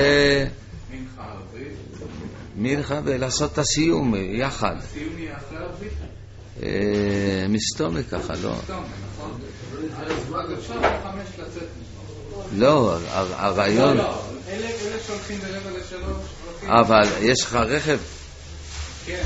מנחה ערבית. מנחה ולעשות את הסיום יחד. הסיום יהיה אחרי ערבית? מסתומי ככה, לא. מסתומי, נכון? אז אפשר בחמש לצאת משם. לא, הרעיון... לא, לא, אלה שהולכים ברבע לשלוש... אבל יש לך רכב? כן.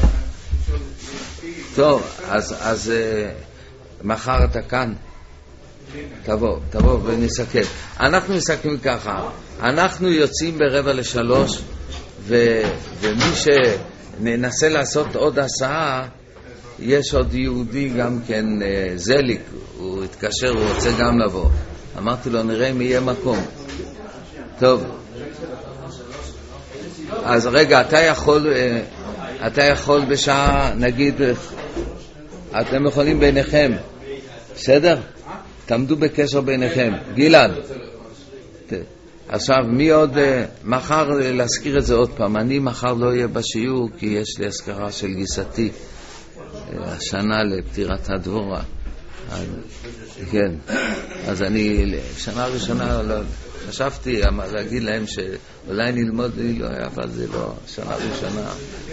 טוב, אז מחר אתה כאן. תבוא, תבוא ונסכם. אנחנו מסכמים ככה, אנחנו יוצאים ברבע לשלוש, ומי שננסה לעשות עוד הסעה, יש עוד יהודי גם כן, זליק, הוא התקשר, הוא רוצה גם לבוא. אמרתי לו, נראה אם יהיה מקום. טוב. אז רגע, אתה יכול, אתה יכול בשעה, נגיד, אתם יכולים ביניכם, בסדר? תעמדו בקשר ביניכם. גלעד, עכשיו מי עוד, מחר להזכיר את זה עוד פעם, אני מחר לא אהיה בשיעור כי יש לי הזכרה של גיסתי השנה לפטירת הדבורה. כן, אז אני שנה ראשונה לא, חשבתי להגיד להם שאולי נלמוד לי, לא, אבל זה לא שנה ראשונה,